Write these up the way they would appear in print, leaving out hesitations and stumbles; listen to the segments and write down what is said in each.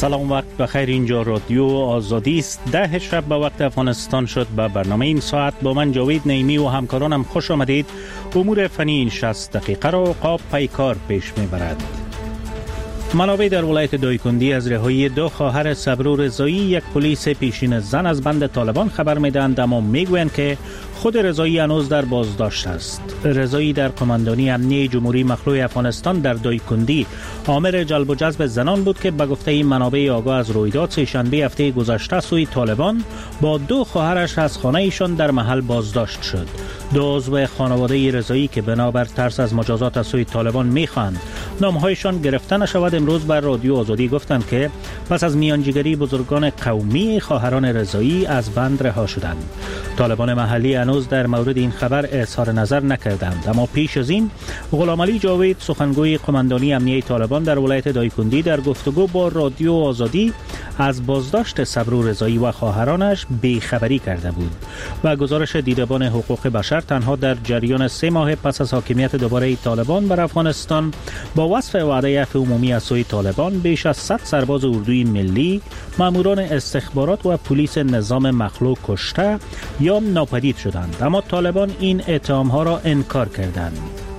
سلام، وقت بخیر. اینجا رادیو آزادی است. 10 شب به وقت افغانستان شد. به برنامه این ساعت با من جاوید نعیمی و همکارانم خوش آمدید. امور فنی این 60 دقیقه را قاب پیکار پیش میبرد. منابع در ولایت دایکندی از رهایی 2 خواهر صبرو رضایی، یک پلیس پیشین زن از بند طالبان خبر میدهند، اما میگویند که خود رضایی هنوز در بازداشت است. رضایی در قماندانی امنیه جمهوری مخلوع افغانستان در دایکندی آمر جلب و جذب زنان بود که به گفته این منابع آگاه از رویداد سه‌شنبه هفته گذشته سوی طالبان با 2 خواهرش از خانه ایشان در محل بازداشت شد. 2 عضو خانواده رضایی که بنابر ترس از مجازات از سوی طالبان میخواهند نامهایشان گرفته نشود، امروز بر رادیو آزادی گفتند که پس از میانجیگری بزرگان قومی خواهران رضایی از بند رها شدند. طالبان محلی هنوز در مورد این خبر اظهار نظر نکردند، اما پیش از این غلامعلی جاوید، سخنگوی قماندانی امنیه طالبان در ولایت دایکندی، در گفتگو با رادیو آزادی از بازداشت صبرو رضایی و خواهرانش بیخبری کرده بود و گزارش دیدبان حقوق بشر تنها در جریان 3 ماه پس از حاکمیت دوباره طالبان بر افغانستان با وصف وعده عفو عمومی از سوی طالبان بیش از 100 سرباز اردوی ملی، ماموران استخبارات و پلیس نظام مخلوع کشته یا ناپدید شدند، اما طالبان این اتهام‌ها را انکار کردند.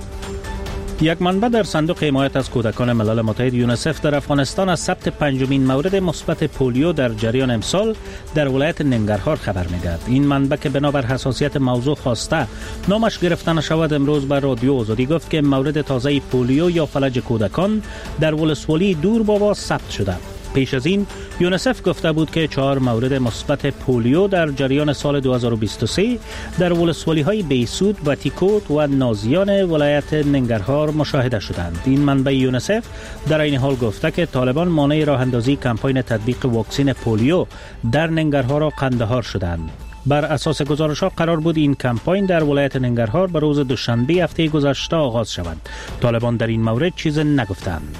یک منبع در صندوق حمایت از کودکان ملل متحد یونیسف در افغانستان از ثبت 5مین مورد مثبت پولیو در جریان امسال در ولایت ننگرهار خبر می‌دهد. این منبع که بنابر حساسیت موضوع خواسته نامش گرفته نشود، امروز بر رادیو آزادی گفت که مورد تازه پولیو یا فلج کودکان در ولسوالی دور بابا ثبت شده. پیش از این یونیسف گفته بود که 4 مورد مثبت پولیو در جریان سال 2023 در ولسوالی‌های بیسود و تیکوت و نازیان ولایت ننگرهار مشاهده شدند. این منبع یونیسف در این حال گفته که طالبان مانع راه اندازی کمپاین تطبیق واکسن پولیو در ننگرهار و قندهار شدند. بر اساس گزارش‌ها قرار بود این کمپاین در ولایت ننگرهار به روز دوشنبه هفته گذشته آغاز شود. طالبان در این مورد چیز نگفتند.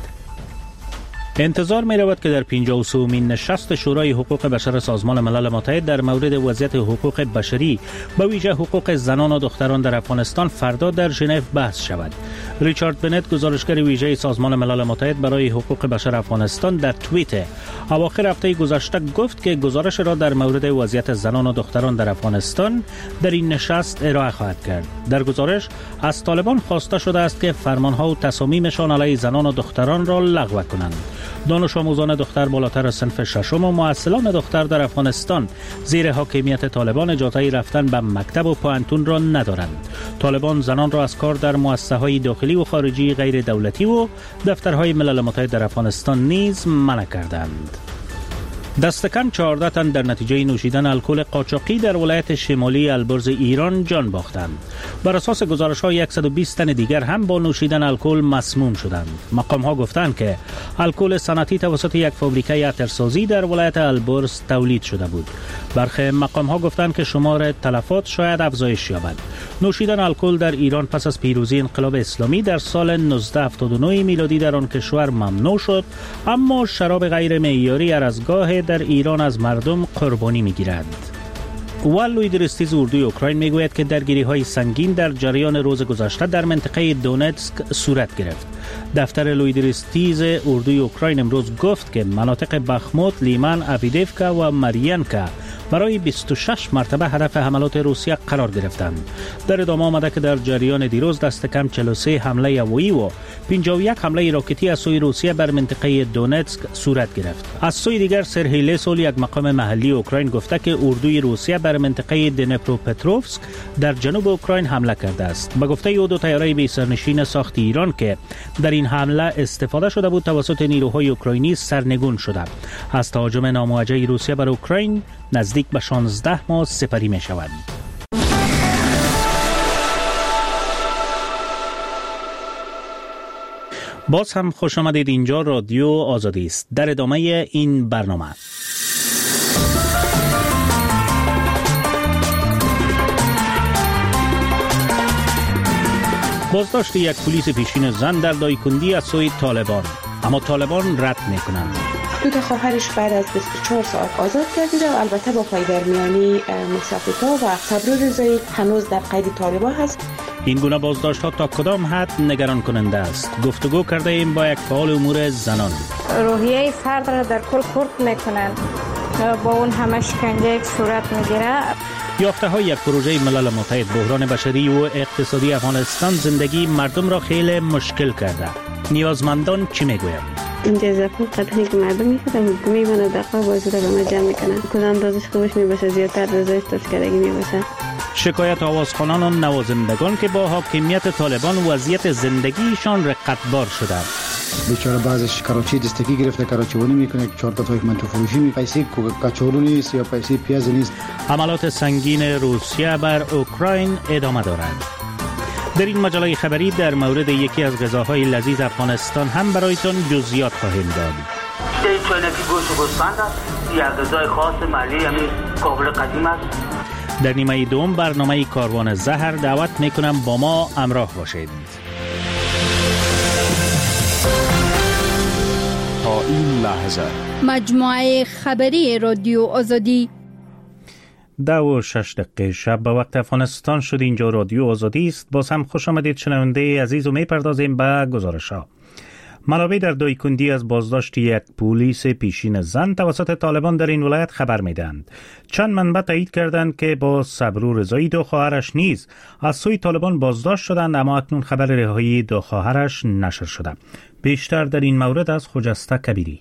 انتظار می رود که در 53مین نشست شورای حقوق بشر سازمان ملل متحد در مورد وضعیت حقوق بشری به ویژه حقوق زنان و دختران در افغانستان فردا در ژنو بحث شود. ریچارد بنت، گزارشگر ویژه سازمان ملل متحد برای حقوق بشر افغانستان، در توییت اواخر هفته گذشته گفت که گزارش را در مورد وضعیت زنان و دختران در افغانستان در این نشست ارائه خواهد کرد. در گزارش از طالبان خواسته شده است که فرمانها و تصامیمشان علیه زنان و دختران را لغو کنند. دانش آموزان دختر بالاتر از صنف 6 و معسلان دختر در افغانستان زیر حاکمیت طالبان اجازه رفتن به مکتب و پوهنتون را ندارند. طالبان زنان را از کار در مؤسسه‌های داخلی و خارجی غیر دولتی و دفترهای ملل متحد در افغانستان نیز منع کردند. دست کم 14 تن در نتیجه نوشیدن الکل قاچاقی در ولایت شمالی البرز ایران جان باختند. بر اساس گزارش‌ها 120 تن دیگر هم با نوشیدن الکل مسموم شدند. مقام‌ها گفتند که الکل صنعتی توسط یک فابریکه عطرسازی در ولایت البرز تولید شده بود. برخی مقام‌ها گفتند که شمار تلفات شاید افزایش یابد. نوشیدن الکل در ایران پس از پیروزی انقلاب اسلامی در سال 1979 میلادی در آن کشور ممنوع شد، اما شراب غیر معیاری هر از گاه در ایران از مردم قربانی میگیرند. لویدرستیز اردوی اوکراین میگوید که درگیری‌های سنگین در جریان روز گذشته در منطقه دونتسک صورت گرفت. دفتر لویدرستیز اردوی اوکراین امروز گفت که مناطق بخموت، لیمان، اویدیفکا و مریانکا برای 26 مرتبه هدف حملات روسیه قرار گرفتند. در ادامه آمده که در جریان دیروز دست کم 43 حمله هوایی و 51 حمله راکتی از سوی روسیه بر منطقه دونتسک صورت گرفت. از سوی دیگر سرهی لسول، یک مقام محلی اوکراین، گفته که اردوی روسیه بر منطقه دنپروپتروفسک در جنوب اوکراین حمله کرده است. به گفته او 2 طیاره بی سرنشین ساخت ایران که در این حمله استفاده شده بود توسط نیروهای اوکراینی سرنگون شده. از تهاجم ناموجه روسیه بر اوکراین نزدیک به 16 ماه سپری می شود. باز هم خوش آمدید. اینجا رادیو آزادی است. در ادامه این برنامه بازداشت یک پلیس پیشین زن در دایکندی از سوی طالبان، اما طالبان رد می‌کنند. دو تا خواهرش بعد از 24 ساعت آزاد گردیده و البته با پایدرمیانی موسی فتا و صبرو رضایی هنوز در قید طالبان هست. این گونه بازداشت‌ها تا کدام حد نگران کننده است؟ گفتگو کرده ایم با یک فعال امور زنان. روحیه فرد را در کل خرد میکنند، با اون همه شکنجه صورت میگیره. یافته‌های یک پروژه ملل متحد بحران بشری و اقتصادی افغانستان زندگی مردم را خیلی مشکل کرده. نیازمندان چی میگویند؟ این جزاپو قطعی که مردم میکنن حکومی من دقیقا بازی را به ما جمع میکنن. کدام رازش خوبش میباشه زیادتر رازش تشکرگی میباشه. شکایت آوازخوانان و نوازندگان که با حاکمیت طالبان وضعیت زندگیشان رقتبار شده. بیچاره بعضش کراچی دستگی گرفته، کراچی‌ونی میکنه، 4 تا من تو فروشی می پیسه کچولو نیست یا پیسه پیاز نیست. حملات سنگین روسیه بر اوکراین ادامه دارد. در این مجله خبری در مورد یکی از غذاهای لذیذ افغانستان هم برایتان جزئیات خواهیم داد. این چاینکی گوشت و گوسفند است، یک غذای خاص محلی همین کابل قدیم است. در نیمه دوم برنامه کاروان زهر دعوت میکنم با ما همراه باشید. تا این لحظه مجموعه خبری رادیو آزادی 10:06 شب به وقت افغانستان شد. اینجا رادیو آزادی است. باز هم خوش آمدید شنونده عزیز و میپردازیم به گزارش‌ها. منابع در دایکندی از بازداشت یک پلیس پیشین زن توسط طالبان در این ولایت خبر میدهند. چند منبع تایید کردند که با صبرو رضایی دو خواهرش نیز از سوی طالبان بازداشت شدند، اما اکنون خبر رهایی دو خواهرش نشر شده. بیشتر در این مورد از خجسته کبیری.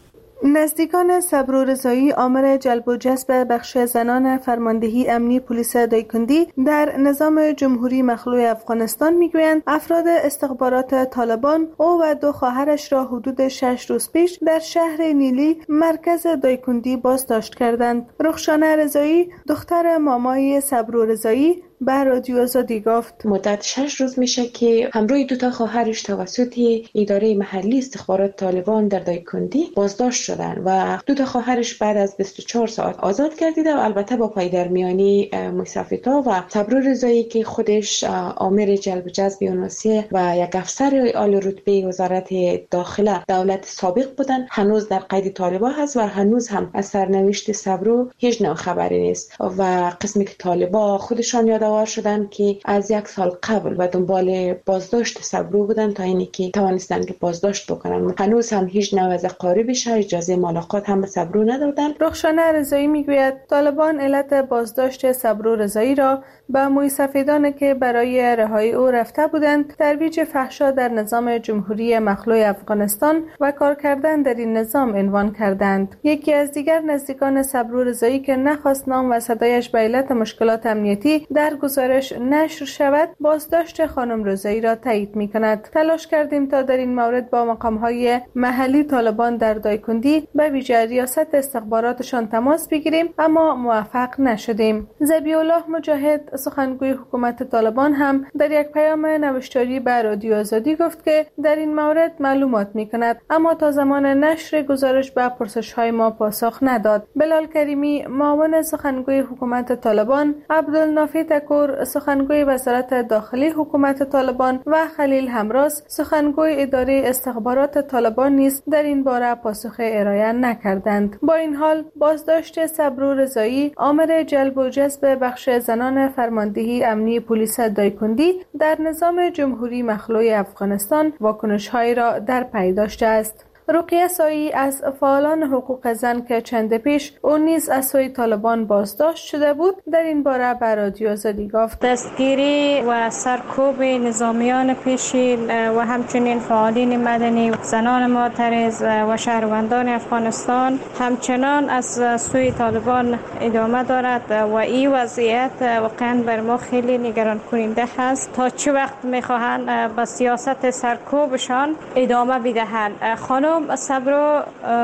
نزدیکان صبرو رضایی آمر جلب و جذب بخش زنان فرماندهی امنی پلیس دایکندی در نظام جمهوری مخلوع افغانستان میگویند افراد استخبارات طالبان او و دو خواهرش را حدود 6 روز پیش در شهر نیلی مرکز دایکندی بازداشت کردند. رخشانه رضایی دختر مامای صبرو رضایی به رادیو آزادی گفت مدت 6 روز میشه که همراه دو تا خواهرش توسط اداره محلی استخبارات طالبان در دایکندی بازداشت شدن و دو تا خواهرش بعد از 24 ساعت آزاد گردیده و البته با پایدرمیانی موسی فتا و صبرو رضایی که خودش آمر جلب و جذب یونسی و یک افسر عالی رتبه وزارت داخله دولت سابق بودن هنوز در قید طالبان هست و هنوز هم از سرنوشت صبرو هیچ نوع خبری نیست و قسمی که طالبان خودشان یادآور شدن که از 1 سال قبل و دنبال بازداشت صبرو بودن تا اینی که توانستن که بازداشت بکنن. هنوز هم هیچ نوع از قاربش اجازه ملاقات هم به صبرو ندادن. رخشانه رضایی میگوید طالبان علت بازداشت صبرو رضایی را به مویسفیدان که برای رهایی او رفته بودند ترویج فحشا در نظام جمهوری مخلوع افغانستان و کار کردن در این نظام عنوان کردند. یکی از دیگر نزدیکان صبرو رضایی که نخواست نام و صدایش به علت مشکلات امنیتی در گزارش نشر شود بازداشت خانم رضایی را تایید می‌کند. تلاش کردیم تا در این مورد با مقام‌های محلی طالبان در دایکندی به ویژه ریاست استخباراتشان تماس بگیریم اما موفق نشدیم. ذبیح الله مجاهد سخنگوی حکومت طالبان هم در یک پیام نوشتاری به رادیو آزادی گفت که در این مورد معلومات می‌کند اما تا زمان نشر گزارش به پرسش‌های ما پاسخ نداد. بلال کریمی معاون سخنگوی حکومت طالبان، عبدالنافی تکور سخنگوی وزارت داخلی حکومت طالبان و خلیل همراز سخنگوی اداره استخبارات طالبان نیز در این باره پاسخ ارائه نکردند. با این حال بازداشت صبرو رضایی آمر جلب و جذب بخش زنان فرماندهی امنی پلیس دایکندی در نظام جمهوری مخلوع افغانستان واکنش‌هایی را در پی داشته است. رقیه سایی از فعالان حقوق زن که چند پیش او نیز از سوی طالبان بازداشت شده بود در این باره به رادیو آزادی گفت دستگیری و سرکوب نظامیان پیشین و همچنین فعالین مدنی زنان معترض و شهروندان افغانستان همچنان از سوی طالبان ادامه دارد و این وضعیت واقعا بر ما خیلی نگران کننده است. تا چه وقت میخواهند به سیاست سرکوبشان ادامه بدهند؟ خانم صبرو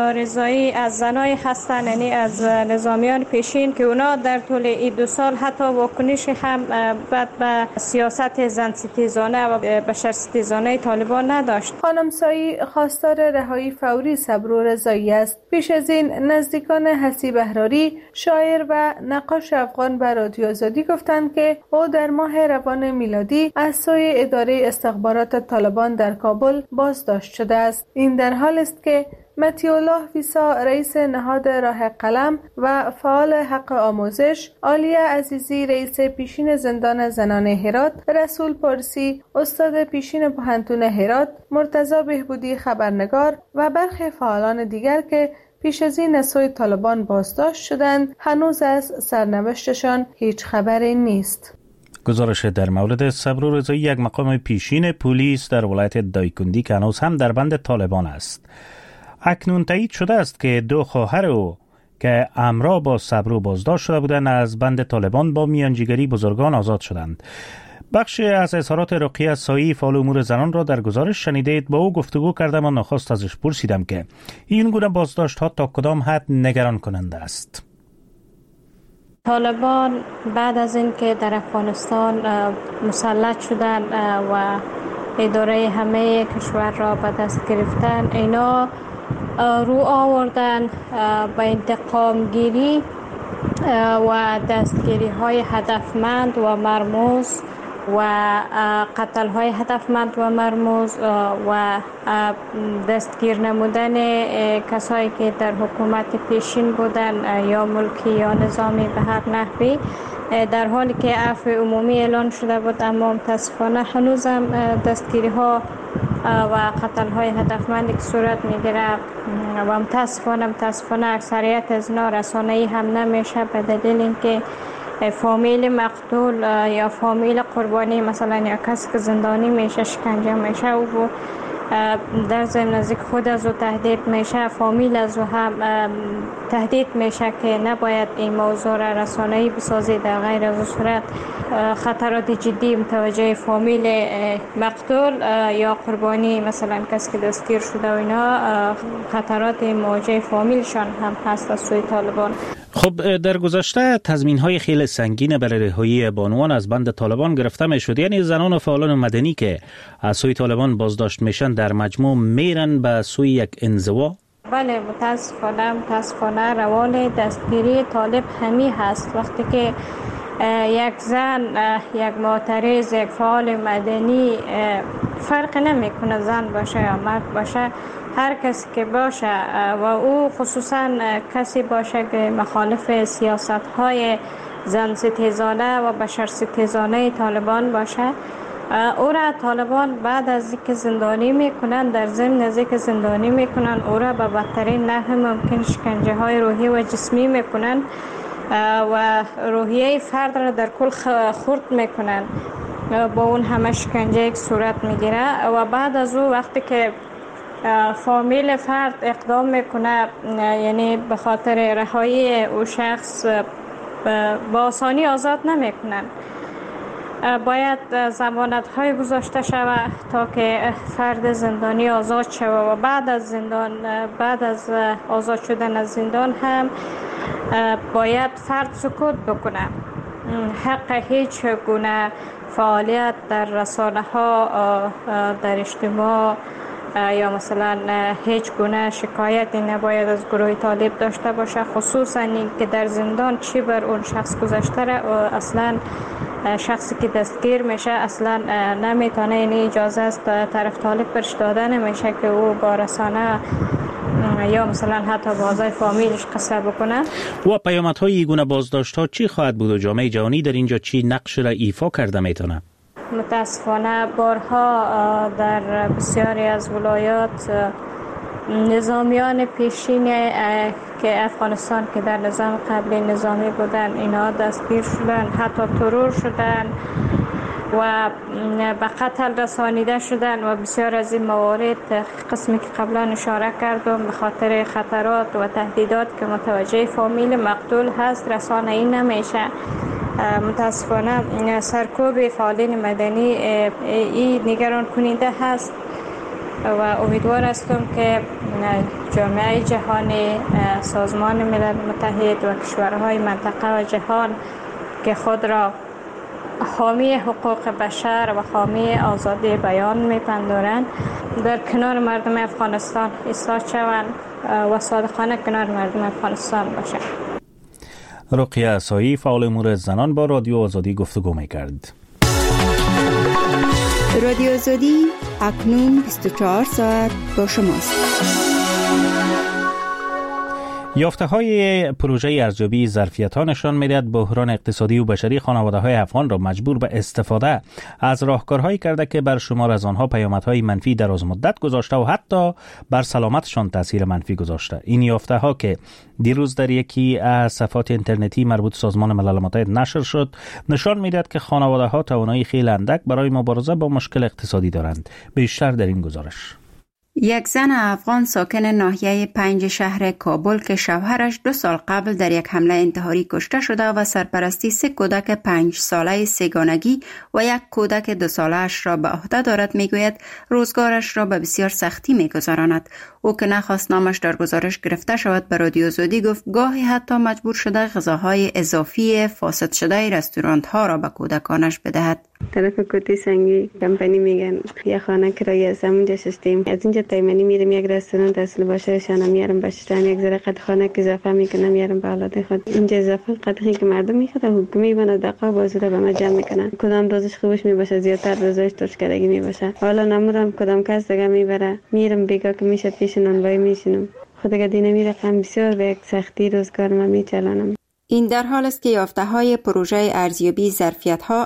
رضایی از زنای هستند، یعنی از نظامیان پیشین که اونا در طول این 2 سال حتی واکنش هم بعد به سیاست زن ستیزانه و بشر ستیزانه طالبان نداشت. خانم سایی خواستار رهایی فوری صبرو رضایی است. پیش از این نزدیکان حسیب احراری شاعر و نقاش افغان به رادیو آزادی گفتند که او در ماه روان میلادی از سوی اداره استخبارات طالبان در کابل بازداشت شده است. این در حال است که متی‌الله ویسا رئیس نهاد راه قلم و فعال حق آموزش، عالیه عزیزی رئیس پیشین زندان زنان هرات، رسول پارسی استاد پیشین پوهنتون هرات، مرتضی بهبودی خبرنگار و برخی فعالان دیگر که پیش از این از سوی طالبان بازداشت شدند هنوز از سرنوشتشان هیچ خبری نیست. گزارش در مورد صبرو رضایی، یک مقام پیشین پلیس در ولایت دایکندی که هنوز هم در بند طالبان است. اکنون تایید شده است که 2 خواهر او که همراه با صبرو بازداشت شده بودند از بند طالبان با میانجیگری بزرگان آزاد شدند. بخشی از اظهارات رقیه سایی فعال امور زنان را در گزارش شنیدید. با او گفتگو کردم و نخست ازش پرسیدم که این گونه بازداشت ها تا کدام حد نگران کننده است. طالبان بعد از اینکه در افغانستان مسلط شدن و اداره همه کشور را به دست گرفتن، اینا رو آوردن به انتقام گیری و دستگیری های هدفمند و مرموز و قتل های هدفمند و مرموز و دستگیر نمودن کسایی که در حکومت پیشین بودن یا ملکی یا نظامی به هر نحوی، در حالی که عفو عمومی اعلان شده بود، اما متاسفانه هنوزم دستگیری ها و قتل های هدفمندی که صورت میگیره و متاسفانه اکثریت از اینا رسانه‌ای هم نمیشه به دلیل اینکه فامیل مقتول یا فامیل قربانی، مثلا یا کسی که زندانی میشه، شکنجه میشه و در ضمن نزدیک خود از او تهدید میشه، فامیل از او هم تهدید میشه که نباید این موضوع را رسانه‌ای بسازی. در غیر از صورت خطرات جدی متوجه فامیل مقتول یا قربانی، مثلا کسی که دستگیر شده و اینا، خطرات مواجه فامیلشان هم هست از سوی طالبان. خب در گذشته تضمین‌های خیلی سنگین برای رهایی بانوان از بند طالبان گرفته می‌شد، یعنی زنان و فعالان مدنی که از سوی طالبان بازداشت میشن در مجموع میرن به سوی یک انزوا. بله، متاسفانه روال دستگیری طالب همی هست. وقتی که یک زن، یک معترض، یک فعال مدنی، فرق نمیکنه زن باشه یا مرد باشه، هر کسی که باشه و او خصوصا کسی باشه که مخالف سیاست‌های زن ستیزانه و بشر ستیزانه طالبان باشه، او را طالبان بعد از اینکه زندانی میکنن، در ضمن از اینکه زندانی میکنن، او را به بدترین نحو ممکن شکنجه های روحی و جسمی میکنن و روحیه فرد را در کل خرد میکنن، با اون همه شکنجه یک صورت میگیره و بعد از او وقتی که فامیل فرد اقدام میکنه، یعنی به خاطر رهایی او شخص با آسانی آزاد نمیکنن، باید ضمانت های گذاشته شود تا که فرد زندانی آزاد شود و بعد از آزاد شدن از زندان هم باید فرد سکوت بکنه. حق هیچ گونه فعالیت در رسانه ها، در اجتماع یا مثلا هیچ گونه شکایتی نباید از گروه طالب داشته باشه، خصوصا این که در زندان چی بر اون شخص گذشته را اصلا شخصی که دستگیر میشه اصلا نمیتونه، این اجازه است طرف طالب برش داده نمیشه که او با رسانه یا مثلا حتی با اعضای فامیلش قصه بکنه. و پیامدهای این گونه بازداشت‌ها چی خواهد بود و جامعه جهانی در اینجا چی نقش را ایفا کرده میتونه؟ متاسفانه بارها در بسیاری از ولایات نظامیان پیشین که افغانستان که در نظام قبلی نظامی بودن، اینا دستگیر شدن، حتی ترور شدن و به قتل رسانیده شدن و بسیار از این موارد قسمی که قبلا اشاره کردم به خاطر خطرات و تهدیدات که متوجه فامیل مقتول هست رسانه‌ای نمیشه. متاسفانه سرکوب فعالین مدنی این نگران کننده هست و امیدوار هستم که جامعه جهانی، سازمان ملل متحد و کشورهای منطقه و جهان که خود را حامی حقوق بشر و حامی آزادی بیان میپندارند، در کنار مردم افغانستان ایستاد شوند و صادقانه کنار مردم افغانستان باشند. رقیه اسایی فعال امور زنان با رادیو آزادی گفتگو میکرد. رادیو آزادی اکنون 24 ساعت با شماست. یافته‌های پروژه ارزیابی ظرفیت‌ها نشان می‌دهد بحران اقتصادی و بشری خانواده‌های افغان را مجبور به استفاده از راهکارهایی کرده که بر شمار از آنها پیامدهای منفی درازمدت گذاشته و حتی بر سلامتشان تاثیر منفی گذاشته. این یافته‌ها که دیروز در یکی از صفحات اینترنتی مربوط سازمان ملل متحد نشر شد، نشان می‌دهد که خانواده‌ها توانایی خیلی اندک برای مبارزه با مشکل اقتصادی دارند. بیشتر در این گزارش. یک زن افغان ساکن ناحیه 5 شهر کابل که شوهرش 2 سال قبل در یک حمله انتحاری کشته شده و سرپرستی 3 کودک 5 ساله سگانگی و 1 کودک 2 ساله‌اش را به عهده دارد میگوید روزگارش را به بسیار سختی میگذراند. او که نخواست نامش در گزارش گرفته شود به رادیو آزادی گفت گاهی حتی مجبور شده غذاهای اضافی فاسد شده رستوران ها را به کودکانش بدهد. طرف کوتی سنگی کمپانی میگن یه خانه کرایه از اونجا شستیم، از اینجا تایمانی میرم یک رستوران اصل باشه شانه میارم باشتن یک ذره قد خانه که اضافه میکنم میارم به حالت خود. اینجا اضافه قدری که مردم میخواد حکومی بنا دقیقا بازوره به ما جمع میکنن. کدام دوزش خوبش میباشه زیادتر دوزش ترشکدگی میباشه. حالا نمورم کدام کس دیگه میبره میرم بیگا که میشه پیش نانوایی میشینم. خود دیگه میرم بسیار به یک سختی روزگار ما میچلانم. این در حال است که یافته‌های پروژه ارزیابی ظرفیت‌ها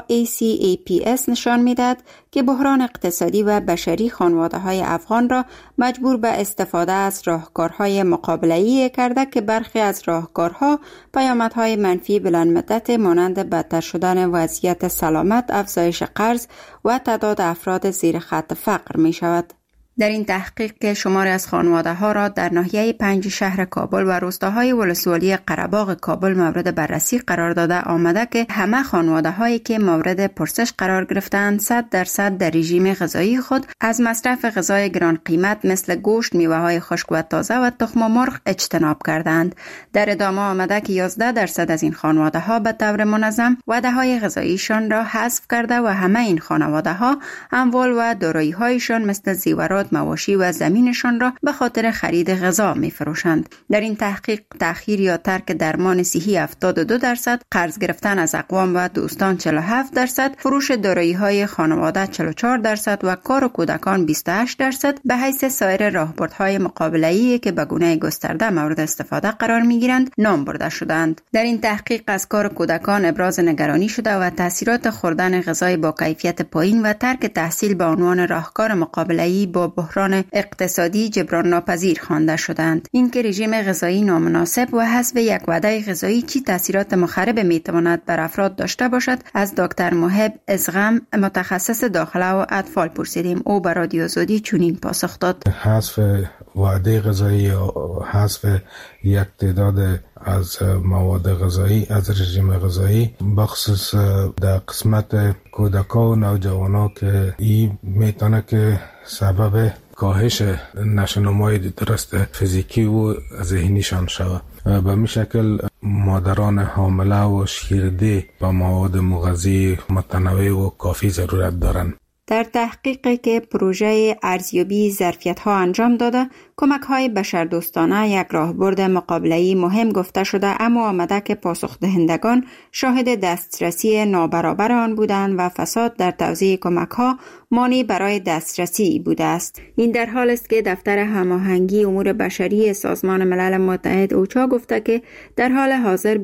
ACAPS نشان می‌دهد که بحران اقتصادی و بشری خانواده‌های افغان را مجبور به استفاده از راهکارهای مقابله‌ای کرده که برخی از راهکارها پیامدهای منفی بلندمدت مانند بدتر شدن وضعیت سلامت، افزایش قرض و تعداد افراد زیر خط فقر می‌شود. در این تحقیق که شماری از خانواده‌ها را در ناحیه 5 شهر کابل و روستاهای ولسوالی قره‌باغ کابل مورد بررسی قرار داده آمده که همه خانواده‌هایی که مورد پرسش قرار گرفتند 100% در رژیم غذایی خود از مصرف غذای گران قیمت مثل گوشت، میوه‌های خشک و تازه و تخم مرغ اجتناب کردند. در ادامه آمده که 11% از این خانواده‌ها به طور منظم وعده‌های غذاییشان را حذف کرده و همه این خانواده‌ها اموال و دارایی‌هایشان مثل زیورات، مواشی و زمینشان را به خاطر خرید غذا می فروشند. در این تحقیق تأخیر یا ترک درمان صحی 72%، قرض گرفتن از اقوام و دوستان 47%، فروش دارایی‌های خانواده 44% و کار کودکان 28% به حیث سایر راهبردهای مقابله‌ای که به گونه گسترده مورد استفاده قرار می‌گیرند نام برده شدند. در این تحقیق از کار کودکان ابراز نگرانی شده و تاثیرات خوردن غذای با کیفیت پایین و ترک تحصیل به عنوان راهکار مقابله‌ای با بحران اقتصادی جبران ناپذیر خوانده شدند. این که رژیم غذایی نامناسب و حذف یک وعده غذایی چی تاثیرات مخرب میتواند بر افراد داشته باشد از دکتر محب ازغم متخصص داخله و اطفال پرسیدیم. او به رادیو آزادی چنین پاسخ داد: حذف وعده غذایی و حذف یک تعداد از مواد غذایی از رژیم غذایی بخصوص در قسمت کودکان و نوجوانان که این میتونه که سبب کاهش نشونمای درست فیزیکی و ذهنیشان شود. به می شکل مادران حامله و شیرده با مواد مغذی متنوع و کافی ضرورت دارند. در تحقیقی که پروژه ارزیابی ظرفیت‌ها انجام داده، کمک‌های بشردوستانه یک راهبرد مقابله‌ای مهم گفته شده، اما آمده که پاسخ دهندگان شاهد دسترسی نابرابر آن بودند و فساد در توزیع کمک‌ها مانع برای دسترسی بوده است. این در حال است که دفتر هماهنگی امور بشری سازمان ملل متحد اوچا گفته که در حال حاضر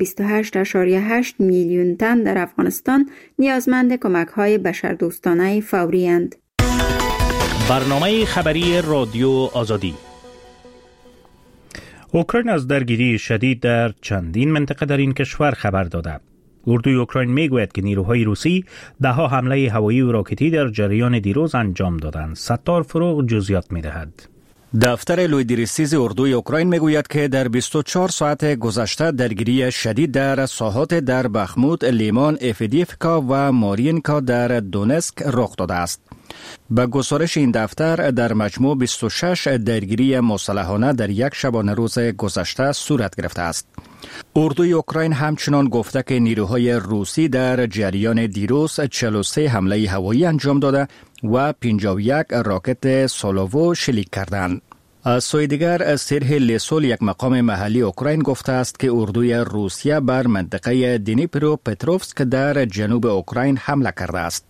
28.8 میلیون تن در افغانستان نیازمند کمک‌های بشردوستانه فوری اند. برنامه خبری رادیو آزادی. اوکراین از درگیری شدید در چندین منطقه در این کشور خبر داده. اردوی اوکراین میگوید که نیروهای روسی ده‌ها حمله هوایی و راکتی در جریان دیروز انجام دادند. ستار فروغ جزئیات می‌دهد. دفتر لویدریسیز اردوی اوکراین میگوید که در 24 ساعت گذشته درگیری شدید در ساحات در بخموت، لیمان، افدیفکا و مارینکا در دونسک رخ داده است. به گزارش این دفتر در مجموع 26 درگیری مسلحانه در یک شبانه روز گذشته صورت گرفته است. اردوی اوکراین همچنان گفته که نیروهای روسی در جریان دیروز 43 حمله هوایی انجام داده و 51 راکت سولوو شلیک کردند. از سوی دیگر سرهی لیسول یک مقام محلی اوکراین گفته است که اردوی روسیه بر منطقه دنیپرو پتروفسک در جنوب اوکراین حمله کرده است.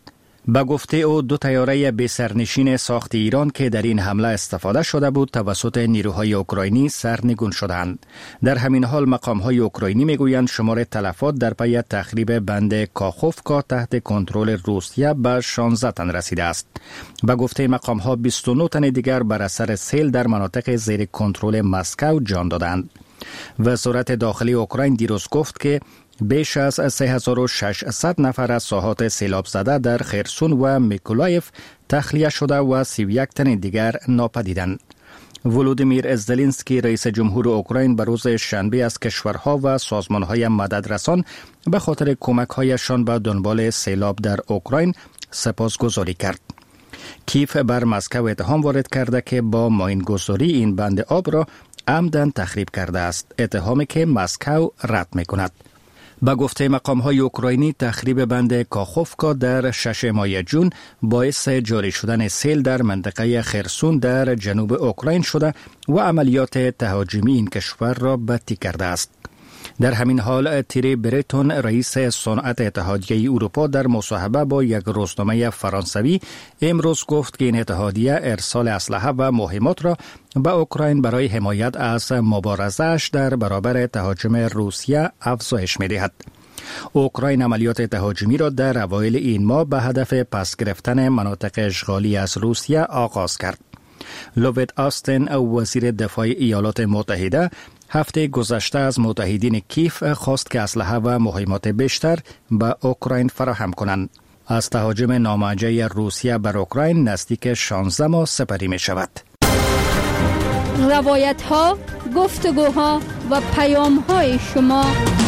با گفته او 2 طیاره بی‌سرنشین ساخت ایران که در این حمله استفاده شده بود توسط نیروهای اوکراینی سرنگون شدند. در همین حال مقام‌های اوکراینی میگویند شمار تلفات در پی تخریب بند کاخوفکا تحت کنترل روسیه به 16 تن رسیده است. با گفته مقام‌ها 29 تن دیگر بر اثر سیل در مناطق زیر کنترل مسکو جان دادند. وزارت داخلی اوکراین دیروز گفت که بیش از 3600 نفر از ساحات سیلاب زده در خرسون و میکولایف تخلیه شده و 31 تن دیگر ناپدیدند. ولودیمیر زلنسکی رئیس جمهور اوکراین به روز شنبه از کشورها و سازمانهای مددرسان به خاطر کمک‌هایشان به دنبال سیلاب در اوکراین سپاسگزاری کرد. کیف بر مسکو اتهام وارد کرده که با ماینگذاری این بند آب را عمدن تخریب کرده است، اتهامی که مسکو رد می‌کند. با گفته مقام‌های اوکراینی تخریب بند کاخوفکا در 6 ماه جون باعث جاری شدن سیل در منطقه خرسون در جنوب اوکراین شده و عملیات تهاجمی این کشور را بدتر کرده است. در همین حال تیری بریتون رئیس صنعت اتحادیه اروپا در مصاحبه با یک روزنامه فرانسوی امروز گفت که این اتحادیه ارسال اسلحه و مهمات را به اوکراین برای حمایت از مبارزه‌اش در برابر تهاجم روسیه افزایش می‌دهد. اوکراین عملیات تهاجمی را در اوایل این ماه به هدف پس گرفتن مناطق اشغالی از روسیه آغاز کرد. لوید آستن وزیر دفاع ایالات متحده هفته گذشته از متحدین کیف خواست که اسلحه و مهمات بیشتر به اوکراین فراهم کنند. از تهاجم ناموجه روسیه بر اوکراین نزدیک 16 ماه سپری می شود. روایت ها، گفتگوها و پیام های شما.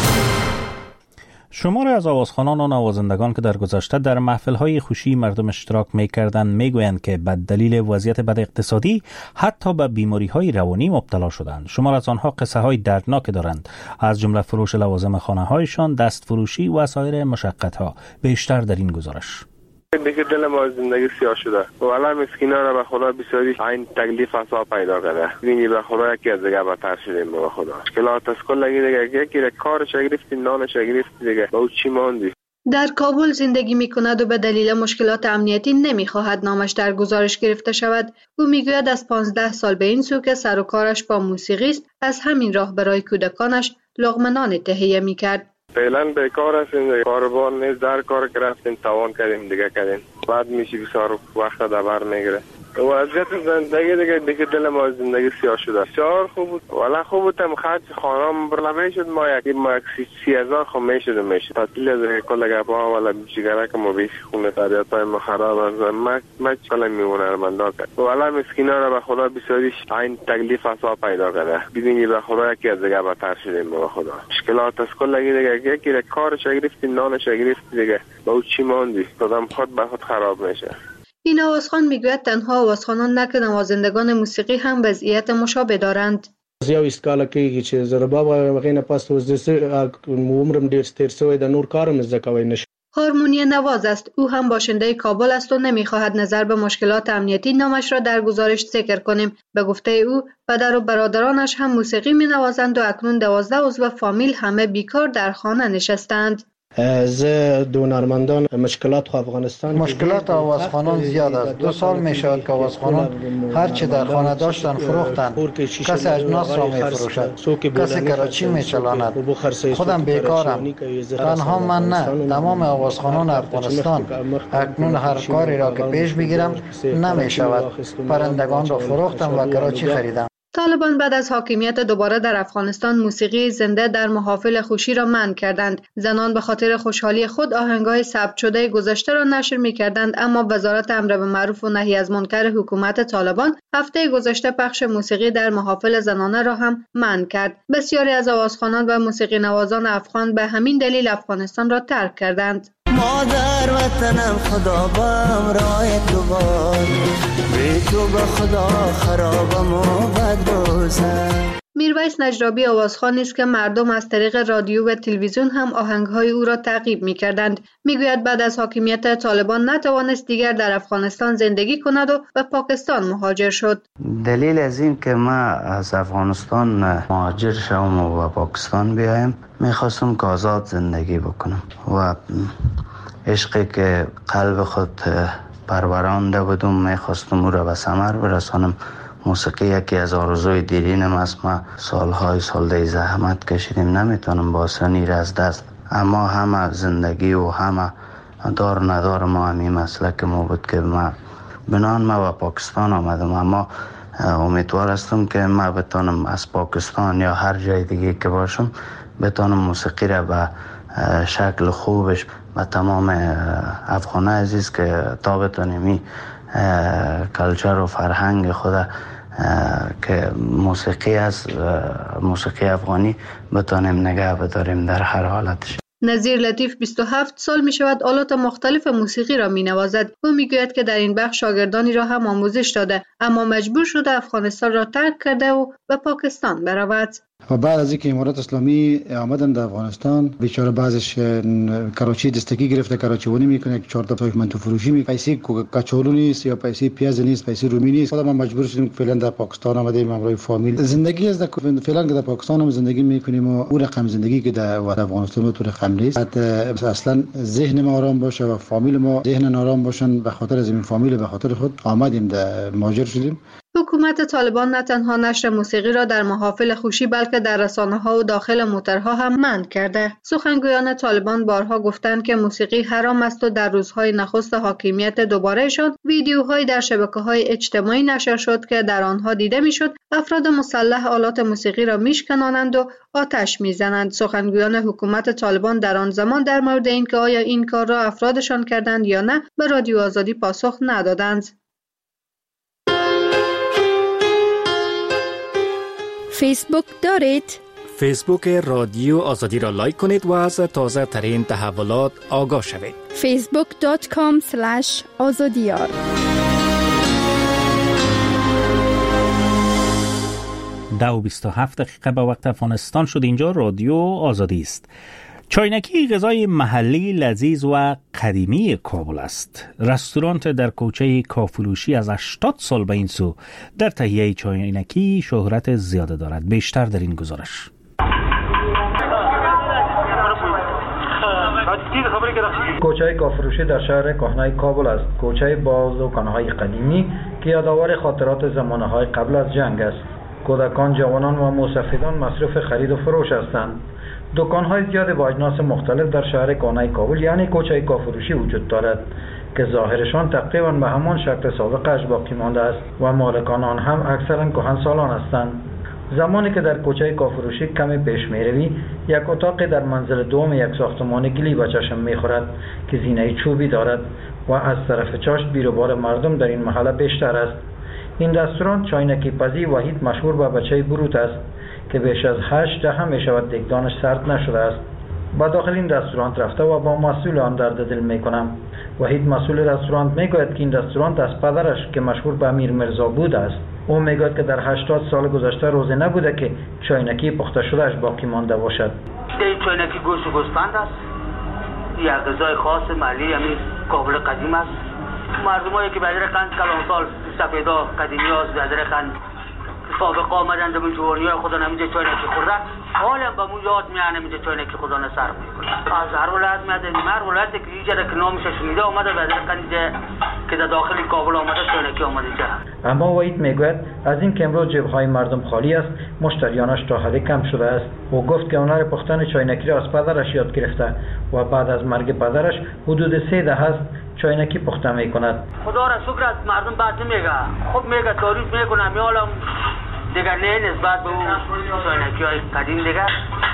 شماری از آوازخوانان و نوازندگان که در گذشته در محفل‌های خوشی مردم اشتراک می‌کردند می‌گویند که به دلیل وضعیت بد اقتصادی حتی به بیماری‌های روانی مبتلا شدند. شمار از آنها قصه‌های دردناک دارند، از جمله فروش لوازم خانه‌هایشان، دستفروشی و سایر مشقت‌ها. بیشتر در این گزارش. دیگه دل ما زندگی سیاه شده و والا مسکینا را به خدا بسیاری این تکلیف عذاب پیدا کرده. ببینید به خدا یکی از دیگه بدتر شدیم به خدا. مشکلات از کل دیگه یکی کارش گرفتی، نانش گرفتی دیگه با چی ماندی. در کابل زندگی می‌کند و به دلیل مشکلات امنیتی نمی‌خواهد نامش در گزارش گرفته شود. او می‌گوید از 15 سال به این سو که سر و کارش با موسیقی است، از همین راه برای کودکانش لقمه نان تهیه می‌کرد. فعلا بیکار هستیم، کاروبار نیست، در کار گرفتیم، توان کردیم دیگه کردیم، بعد میشه بسیار وقت دبر میگیره. وضعیت زندگی دیگه دل ما زندگی سیاه شده. بسیار خوب بود، والا خوب بودم، خرج خانم برلا میشد، ما یک 30,000 خو میشد تعطیل از کل گپا والا بیچاره که ما بیش خونه تاریاتای ما خراب است، ما چلا میمونه مندا کرد. والا مسکینا را به خدا بسیاری این تکلیف عذاب پیدا کرده. ببینید به خدا یکی از دیگه بدتر شدیم به خدا. مشکلات از کل دیگه یکی کارش گرفتی، نانش گرفتی دیگه با چی ماندی، آدم خود به خود خراب میشه. این آوازخوان میگوید تنها آوازخوانان نه که نوازندگان موسیقی هم وضعیت مشابه دارند. یو اسکاله کېږي چې زرباب غینه پاس عمرم ډیر ستر شوی د نور کارم زده کوي نشه. هارمونی نواز است. او هم باشنده کابل است و نمیخواهد نظر به مشکلات امنیتی نامش را در گزارش ذکر کنیم. به گفته او پدر و برادرانش هم موسیقی مینوازند و اکنون 12 عضو فامیل همه بیکار در خانه نشستند. زه د هنرمندان مشکلات خو افغانستان مشکلات آوازخوانان زیاد است. 2 سال می شود که آوازخوانان هر چه در خانه داشتن فروختند. کسی اجناس را می فروشد، کسی کراچی می چلاند. خودم بیکارم، تنها من نه، تمام آوازخوانان افغانستان. اکنون هر کاری را که پیش بگیرم نمی شود. پرندگان را فروختم و کراچی خریدم. طالبان بعد از حاکمیت دوباره در افغانستان موسیقی زنده در محافل خوشی را منع کردند. زنان به خاطر خوشحالی خود آهنگ‌های ثبت شده گذشته را نشر می‌کردند، اما وزارت امر به معروف و نهی از منکر حکومت طالبان هفته گذشته پخش موسیقی در محافل زنانه را هم منع کرد. بسیاری از آوازخوانان و موسیقی نوازان افغان به همین دلیل افغانستان را ترک کردند. مادر وطنم خدا بم رای تو باد، بی تو به خدا خرابم و بدبازم. میرویس نجرابی آوازخوانی است که مردم از طریق رادیو و تلویزیون هم آهنگهای او را تعقیب می‌کردند. میگوید بعد از حاکمیت طالبان نتوانست دیگر در افغانستان زندگی کند و به پاکستان مهاجر شد. دلیل از این که ما از افغانستان مهاجر شوم و پاکستان بیایم، میخواستم که آزاد زندگی بکنم و عشقی که قلب خود پرورانده بودم میخواستم او را به ثمر برسانم. موسیقی یکی از آرزوی دیرینم است. ما سالهای سالده زحمت کشیدیم، نمیتونم با آسانی را از دست. اما همه زندگی و همه دار ندار ما همین مسلک ما بود که ما به پاکستان آمدم. اما امیدوار هستم که ما بتانم از پاکستان یا هر جای دیگه که باشم بتانم موسیقی را به شکل خوبش به تمام افغان عزیز که تا بتانیم کلچر و فرهنگ خود که موسیقی از موسیقی افغانی بتانیم نگه بداریم در هر حالتش. نظیر لطیف 27 سال می شود آلات مختلف موسیقی را می نوازد. او می گوید که در این بخش شاگردانی را هم آموزش داده اما مجبور شده افغانستان را ترک کرده و به پاکستان برود. و بعد از اینکه امارات اسلامی آمدن در افغانستان بیچاره بعضش کراچی دستگی گرفته، کراچیونی میکنه که 4 تا منتو فروشی می پیسه کچالو نیست یا پیسه پیاز نیست، پیسه رومی نیست. خود ما مجبور شدیم فعلا در پاکستان آمدیم همراه فامیل. زندگی از فعلا که در پاکستان هم زندگی میکنیم و اون رقم زندگی که در افغانستان تو رقم نیست. اصلا ذهن ما آرام باشه و فامیل ما ذهن آرام باشن. به خاطر از این فامیل به خاطر خود آمدیم در مهاجر شدیم. حکومت طالبان نه تنها نشر موسیقی را در محافل خوشی بلکه در رسانه‌ها و داخل موترها هم منع کرده. سخنگویان طالبان بارها گفتند که موسیقی حرام است و در روزهای نخست حاکمیت دوبارهشان ویدیوهایی در شبکه‌های اجتماعی نشر شد که در آنها دیده میشد افراد مسلح آلات موسیقی را میشکنانند و آتش میزنند. سخنگویان حکومت طالبان در آن زمان در مورد اینکه آیا این کار را افرادشان کردند یا نه به رادیو آزادی پاسخ ندادند. فیسبوک دارید؟ فیسبوک رادیو آزادی را لایک کنید و از تازه ترین تحولات آگاه شوید. facebook.com/azadiyar 10:27 به وقت افغانستان شد. اینجا رادیو آزادی است. چاینکی غذای محلی لذیذ و قدیمی کابل است. رستوران در کوچه کافلوشی از 80 سال به این سو در تهیه چاینکی شهرت زیاده دارد. بیشتر در این گزارش. کوچه کافلوشی در شهر کهنه کابل است. کوچه با دکان‌های قدیمی که یادآور خاطرات زمانه‌های قبل از جنگ است. کودکان، جوانان و موسفیدان مصروف خرید و فروش هستند. دکان‌های زیاد با اجناس مختلف در شهر کهنه کابل یعنی کوچه کافلوشی وجود دارد که ظاهرشان تقریباً به همان شکل سابقش باقی مانده است و مالکان آن هم اکثراً کهنسالان هستند. زمانی که در کوچه کافلوشی کمی پیش می‌روی، یک اتاق در منزل دوم یک ساختمان گلی به چشم می‌خورد که زینه چوبی دارد و از طرف چاشت بیروبار مردم در این محله بیشتر است. این رستوران چاینکی پزی وحید مشهور به بچه بروت است که بیش از 8 دهه می شود دیگدانش سرد نشده است. با داخل این رستوران رفته و با مسئول آن درد دل می کنم. وحید مسئول رستوران می گوید که این رستوران از پدرش که مشهور به امیر مرزا بود است. او می گوید که در 80 سال گذشته روزی نبوده که چاینکی پخته شدهش باقی مانده باشد. این چاینکی گوشت و گوسفند است. یک غذای خاص محلی همین کابل قدیم است. مردمایی که بدر قند کلان سال سفیدا قدیمی هاست بدر قند سابق آمدن در جوانی های خدا نمیده چاینکی خوردن حالا با مو یاد میانه میده چاینکی خدا نصر میکنه. از هر ولایت میاده هر ولایت که اینجا که نامش شنیده آمده بدر قند که در داخل کابل آمده چاینکی آمده جا. اما وحید میگوید از این که امروز جیب‌های مردم خالی است مشتریانش تا حدی کم شده است. او گفت که هنر پختن چاینکی را از پدرش یاد گرفته و بعد از مرگ پدرش حدود 3 دهه است چاینکی پخته میکند. خدا را شکر است مردم بعد میگه خب میگه تعریف میکنه میالم دیگر نه نسبت به اون چاینکی های قدیم دیگر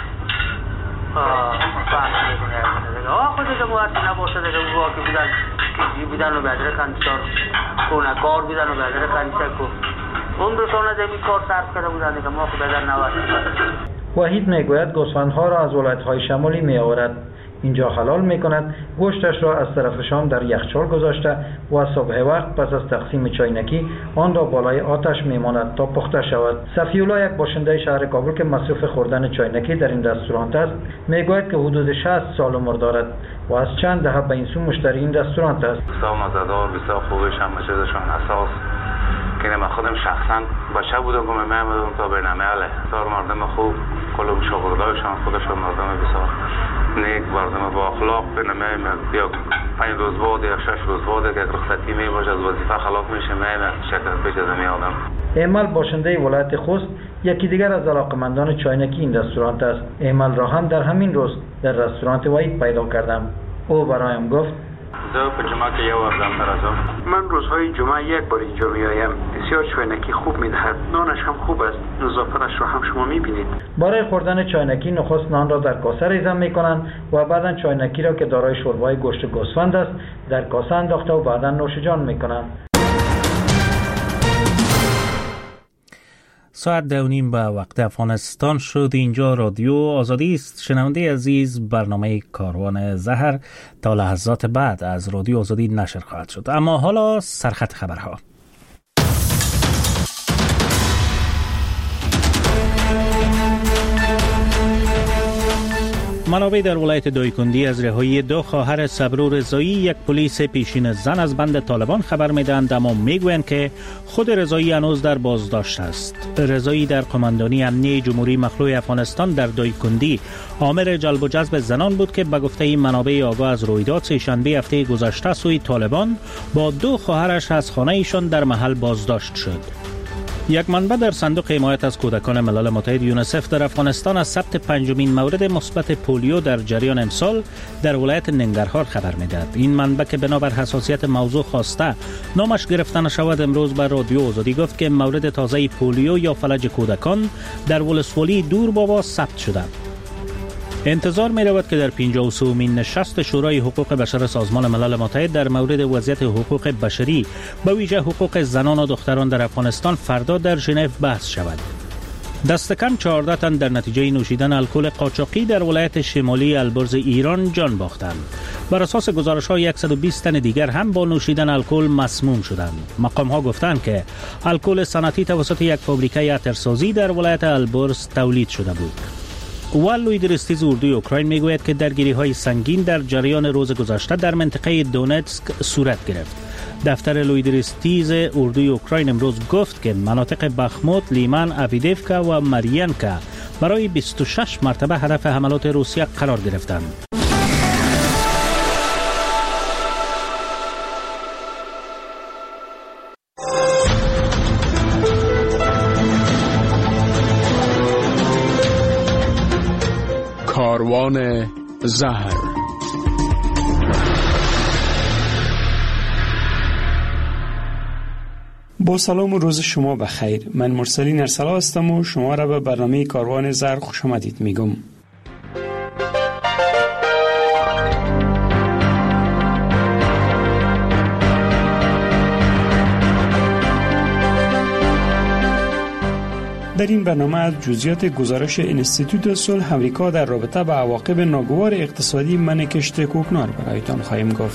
فهم میکنه خود دیگه موارد نباشه دیگه او که بودن کسی بودن و بدر خندشار کنه کار بودن و بدر خندشک و اون رسانه زمین کار صرف کرده بودن دیگه ما خود بدر نوارد. وحید میگوید گوسفندها را از ولایت‌های شمالی میآورد. اینجا حلال میکند، گوشتش را از طرف شام در یخچال گذاشته و صبح وقت پس از تقسیم چاینکی آن را بالای آتش میماند تا پخته شود. صفی‌الله یک باشنده شهر کابل که مصروف خوردن چاینکی در این رستوران است میگوید که حدود 60 سال عمر دارد و از چند دهه به این سو مشتری این رستوران است. بسیار مزه‌دار، بسیار خوبش هم چیزشون اساس که من خودم شخصا بچه بودم که می‌آمدم تا برنامه بسیار مردم خوب، کلم شاگردایشان خودشون مردم بسیار نیک مردم با اخلاق بنمیم یا 5 روز بعد یا 6 روز بعد که رخصتی می باشه از وظیفه خلاف میشه میم شکر پیش از می آدم. ایمل باشنده ولایت خوست یکی دیگر از علاقمندان چاینکی این رستوران است. ایمل را هم در همین روز در رستوران وحید پیدا کردم. او برایم گفت زه په جمعه کې یو ځان ته راځم. من روزهای جمعه یک بار اینجا میایم. بسیار چاینکی خوب میدهد. نانش هم خوب است. نظافتش را هم شما میبینید. برای خوردن چاینکی نخست نان را در کاسه ریزم میکنند و بعدا چاینکی را که دارای شوربای گوشت گوسفند است در کاسه انداخته و بعدا نوش جان میکنند. ساعت 2:30 به وقت افغانستان شد. اینجا رادیو آزادی است. شنونده عزیز، برنامه کاروان زهر تا لحظات بعد از رادیو آزادی نشر خواهد شد. اما حالا سرخط خبرها. منابع در ولایت دایکندی از رهایی 2 خواهر صبرو رضایی، یک پلیس پیشین زن از بند طالبان خبر میدهند، اما میگویند که خود رضایی هنوز در بازداشت است. رضایی در قماندانی امنیه جمهوری مخلوع افغانستان در دایکندی آمر جلب و جذب زنان بود که به گفته این منابع آگاه از رویداد سه‌شنبه هفته گذشته سوی طالبان با 2 خواهرش از خانه ایشان در محل بازداشت شد. یک منبع در صندوق حمایت از کودکان ملل متحد یونیسف در افغانستان از ثبت 5مین مورد مثبت پولیو در جریان امسال در ولایت ننگرهار خبر می‌دهد. این منبع که بنابر حساسیت موضوع خواسته نامش گرفته نشود، امروز بر رادیو آزادی گفت که مورد تازه پولیو یا فلج کودکان در ولسوالی دور بابا ثبت شده. انتظار می رود که در 53مین نشست شورای حقوق بشر سازمان ملل متحد در مورد وضعیت حقوق بشری به ویژه حقوق زنان و دختران در افغانستان فردا در ژنو بحث شود. دست کم 14 تن در نتیجه نوشیدن الکل قاچاقی در ولایت شمالی البرز ایران جان باختند. بر اساس گزارش‌ها 120 تن دیگر هم با نوشیدن الکل مسموم شدند. مقام‌ها گفتند که الکل صنعتی توسط یک فابریکه عطرسازی در ولایت البرز تولید شده بود. لویدرستیز اردوی اوکراین میگوید که درگیری‌های سنگین در جریان روز گذشته در منطقه دونتسک صورت گرفت. دفتر لویدرستیز اردوی اوکراین امروز گفت که مناطق بخموت، لیمان، اویدیفکا و مریانکا برای 26 مرتبه هدف حملات روسیه قرار گرفتند. کاروان زهر. با سلام و روز شما بخیر. من مرسلین ارسلا هستم و شما را به برنامه کاروان زهر خوش آمدید میگم. در این برنامه از جزئیات گزارش انستیتوت صلح امریکا در رابطه با عواقب ناگوار اقتصادی من کشت کوکنار برایتان خواهیم گفت.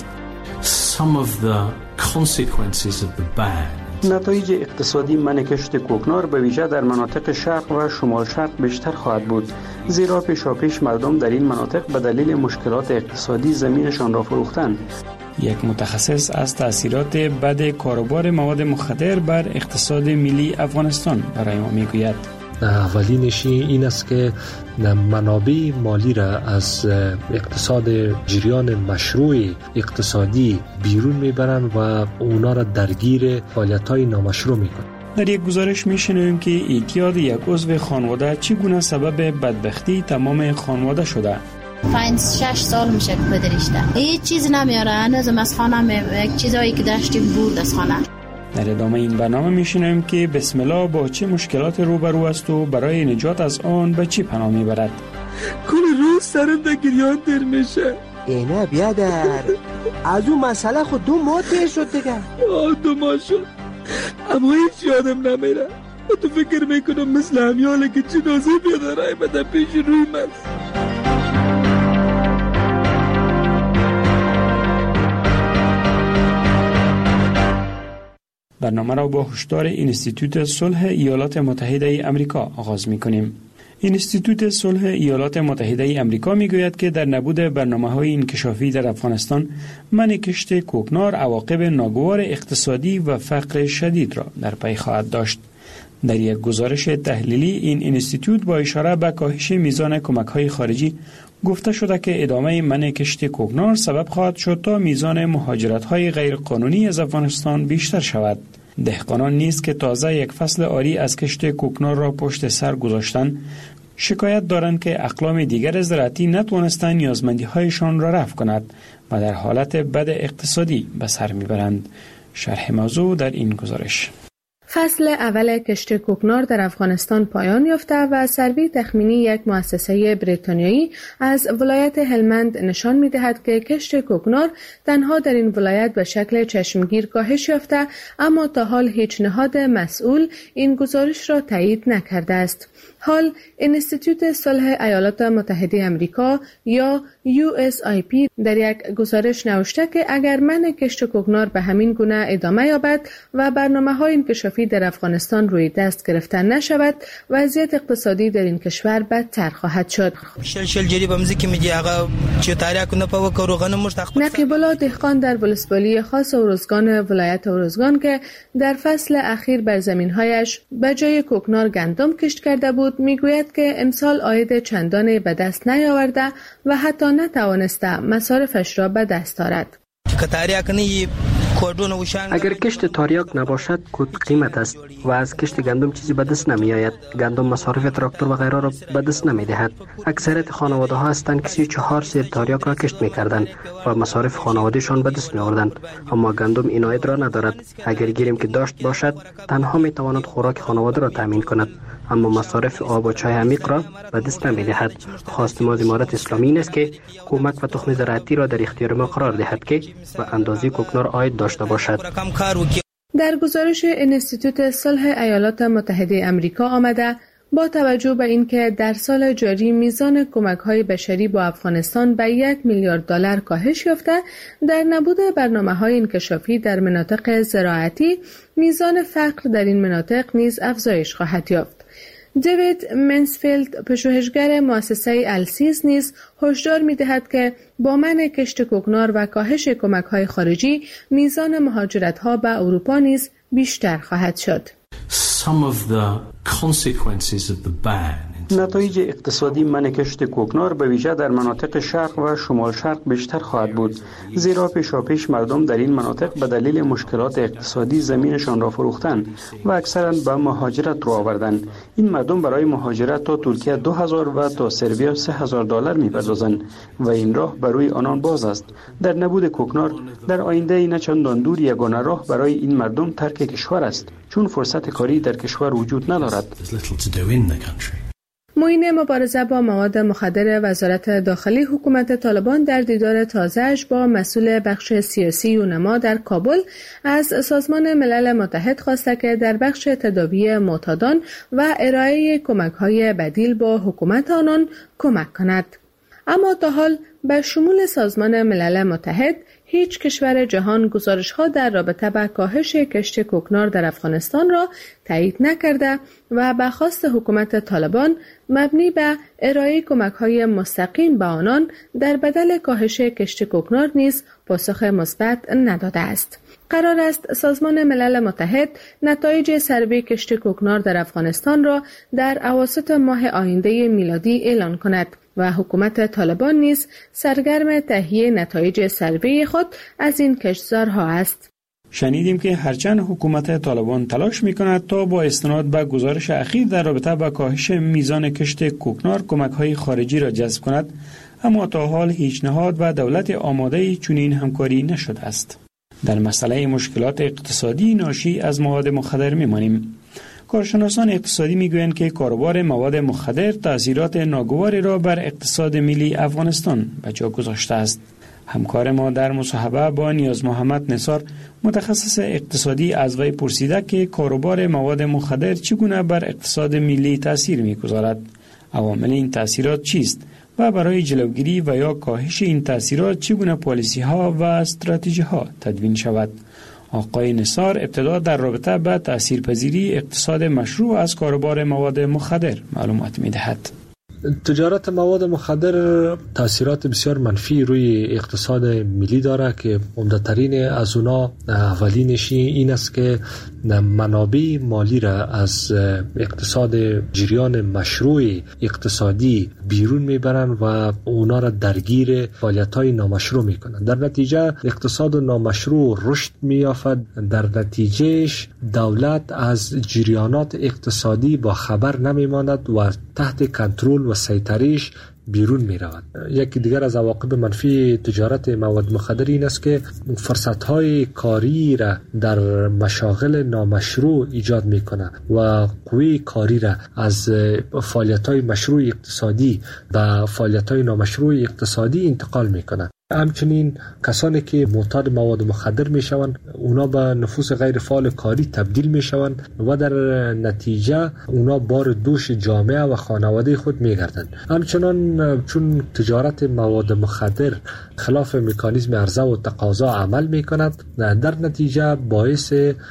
نتایج اقتصادی من کشت کوکنار به ویژه در مناطق شرق و شمال شرق بیشتر خواهد بود، زیرا پیشاپیش مردم در این مناطق به دلیل مشکلات اقتصادی زمینشان را فروختند. یک متخصص از تأثیرات بد کاروبار مواد مخدر بر اقتصاد ملی افغانستان برای ما میگوید. اولینش این است که منابع مالی را از اقتصاد جریان مشروع اقتصادی بیرون میبرند و اونا را درگیر فعالیت‌های نامشروع میکنند. در یک گزارش میشنویم که اعتیاد یک عضو خانواده چگونه سبب بدبختی تمام خانواده شده. 5-6 سال میشه که پدرشته هیچ چیز نمیاره، هنوزم از خانه چیزایی که داشتیم برد از خانه. در ادامه این برنامه میشنویم که بسم الله با چه مشکلات روبرو است و برای نجات از آن به چی پناه میبرد. کل روز سرم در گریان در میشه. اینه بیادر از اون مسئله خود 2 ماه تیر شد دیگه. 2 ماه شد اما هیچ یادم نمیره. تو فکر میکنم مثل همیاله که جنازه بیادرهای بده پیش روی من. برنامه را با هشدار انستیتوت صلح ایالات متحده آمریکا آغاز می‌کنیم. انستیتوت صلح ایالات متحده آمریکا میگوید که در نبود برنامه‌های انکشافی در افغانستان منع کشت کوکنار عواقب ناگوار اقتصادی و فقر شدید را در پی خواهد داشت. در یک گزارش تحلیلی این انستیتوت با اشاره به کاهش میزان کمک‌های خارجی گفته شده که ادامه منع کشت کوکنار سبب خواهد شد تا میزان مهاجرت‌های غیرقانونی از افغانستان بیشتر شود. دهقانان نیز که تازه یک فصل عاری از کشت کوکنار را پشت سر گذاشتند، شکایت دارند که اقلام دیگر زراعتی نتوانستند نیازمندی‌هایشان را رفع کند و در حالت بد اقتصادی به سر میبرند. شرح موضوع در این گزارش. فصل اول کشت کوکنار در افغانستان پایان یافته و سروی تخمینی یک مؤسسه بریتانیایی از ولایت هلمند نشان می‌دهد که کشت کوکنار تنها در این ولایت به شکل چشمگیر کاهش یافته، اما تا حال هیچ نهاد مسئول این گزارش را تایید نکرده است. حال انستیتوت صلح ایالات متحده آمریکا یا USIP در یک گزارش نوشته که اگر منع کشت کوکنار به همین گونه ادامه یابد و برنامه‌های انکشافی در افغانستان روی دست گرفته نشود، وضعیت اقتصادی در این کشور بدتر خواهد شد. نقیب الله دهقان در ولسوالی خاص اروزگان ولایت اروزگان که در فصل اخیر بر زمین‌هایش به جای کوکنار گندم کشت کرده بود، میگوید که امسال عاید چندانی به دست نیاورده و حتی نتوانسته مصارفش را به دست آورد. اگر کشت تاریاک نباشد کود قیمت است و از کشت گندم چیزی به دست نمی آید. گندم مصارف تراکتور و غیره را به دست نمی دهد. اکثریت خانواده ها هستند که 34 سیر تاریاک را کشت می کردند و مصارف خانوادهشان به دست می آوردند، اما گندم این عاید را ندارد. اگر گیریم که داشت باشد تنها می تواند خوراک خانواده را تامین کند، اما مصارف آب و چای عمیق را به دست نمی دهد. خواست ما از امارت اسلامی این است که کمک و تخم زراعتی را در اختیار ما قرار دهد که به اندازه کوکنار عاید داشته باشد. در گزارش انستیتوت صلح ایالات متحده آمریکا آمده با توجه به اینکه در سال جاری میزان کمک‌های بشری با افغانستان به 1 میلیارد دلار کاهش یافته، در نبود برنامه‌های انکشافی در مناطق زراعتی میزان فقر در این مناطق نیز افزایش خواهد یافت. دیوید منسفیلد پژوهشگر مؤسسه السیز نیز هشدار می‌دهد که با منع کشت کوکنار و کاهش کمک‌های خارجی میزان مهاجرت‌ها به اروپا نیز بیشتر خواهد شد. نتایج اقتصادی منع کشت کوکنار به ویژه در مناطق شرق و شمال شرق بیشتر خواهد بود، زیرا پیشاپیش مردم در این مناطق به دلیل مشکلات اقتصادی زمینشان را فروختند و اکثرا به مهاجرت رو آوردند. این مردم برای مهاجرت تا ترکیه 2000 و تا سربیا 3000 دلار می‌پردازند و این راه برای آنان باز است. در نبود کوکنار در آینده نه چندان دور یگانه راه برای این مردم ترک کشور است، چون فرصت کاری در کشور وجود ندارد. معین مبارزه با مواد مخدر وزارت داخلی حکومت طالبان در دیدار تازه‌اش با مسئول بخش سیاسی یونما در کابل از سازمان ملل متحد خواسته که در بخش تداوی معتادان و ارائه کمک‌های بدیل با حکومت آنان کمک کند. اما تا حال به شمول سازمان ملل متحد هیچ کشور جهان گزارش‌ها در رابطه با کاهش کشت کوکنار در افغانستان را تایید نکرده و به خواست حکومت طالبان مبنی به ارائه کمک‌های مستقیم به آنان در بدل کاهش کشت کوکنار نیز پاسخ مثبت نداده است. قرار است سازمان ملل متحد نتایج سروی کشت کوکنار در افغانستان را در اواسط ماه آینده میلادی اعلان کند و حکومت طالبان نیز سرگرم تهیه نتایج سروی خود از این کشتزارها است. شنیدیم که هرچند حکومت طالبان تلاش می‌کند تا با استناد به گزارش اخیر در رابطه با کاهش میزان کشت کوکنار کمک‌های خارجی را جذب کند، اما تا حال هیچ نهاد و دولت آماده‌ای چنین همکاری نشده است. در مسئله مشکلات اقتصادی ناشی از مواد مخدر می‌مانیم. کارشناسان اقتصادی میگویند که کاروبار مواد مخدر تأثیرات ناگواری را بر اقتصاد ملی افغانستان به جا گذاشته است. همکار ما در مصاحبه با نیاز محمد نثار متخصص اقتصادی از وی پرسیده که کاروبار مواد مخدر چگونه بر اقتصاد ملی تأثیر می‌گذارد، عوامل این تأثیرات چیست و برای جلوگیری و یا کاهش این تأثیرات چگونه پالیسی‌ها و استراتژی‌ها تدوین شود. آقای نثار ابتدا در رابطه با تأثیرپذیری اقتصاد مشروع از کاروبار مواد مخدر معلومات می‌دهد. تجارت مواد مخدر تاثیرات بسیار منفی روی اقتصاد ملی داره که عمده‌ترین از اونا اولینش این است که منابع مالی را از اقتصاد جریان مشروع اقتصادی بیرون میبرن و اونا را درگیر فعالیت‌های نامشروع میکنن. در نتیجه اقتصاد نامشروع رشد می‌یافت. در نتیجهش دولت از جریانات اقتصادی با خبر نمیماند و تحت کنترل و سیطره‌اش بیرون می رود. یکی دیگر از عواقب منفی تجارت مواد مخدر این است که فرصت‌های کاری را در مشاغل نامشروع ایجاد می کنه و قوی کاری را از فعالیت‌های مشروع اقتصادی و فعالیت‌های نامشروع اقتصادی انتقال می کنه. همچنین کسانی که معتاد مواد مخدر می شوند اونا به نفوس غیر فعال کاری تبدیل می شوند و در نتیجه اونا بار دوش جامعه و خانواده خود می گردند. همچنان چون تجارت مواد مخدر خلاف مکانیزم عرضه و تقاضا عمل می کند، در نتیجه باعث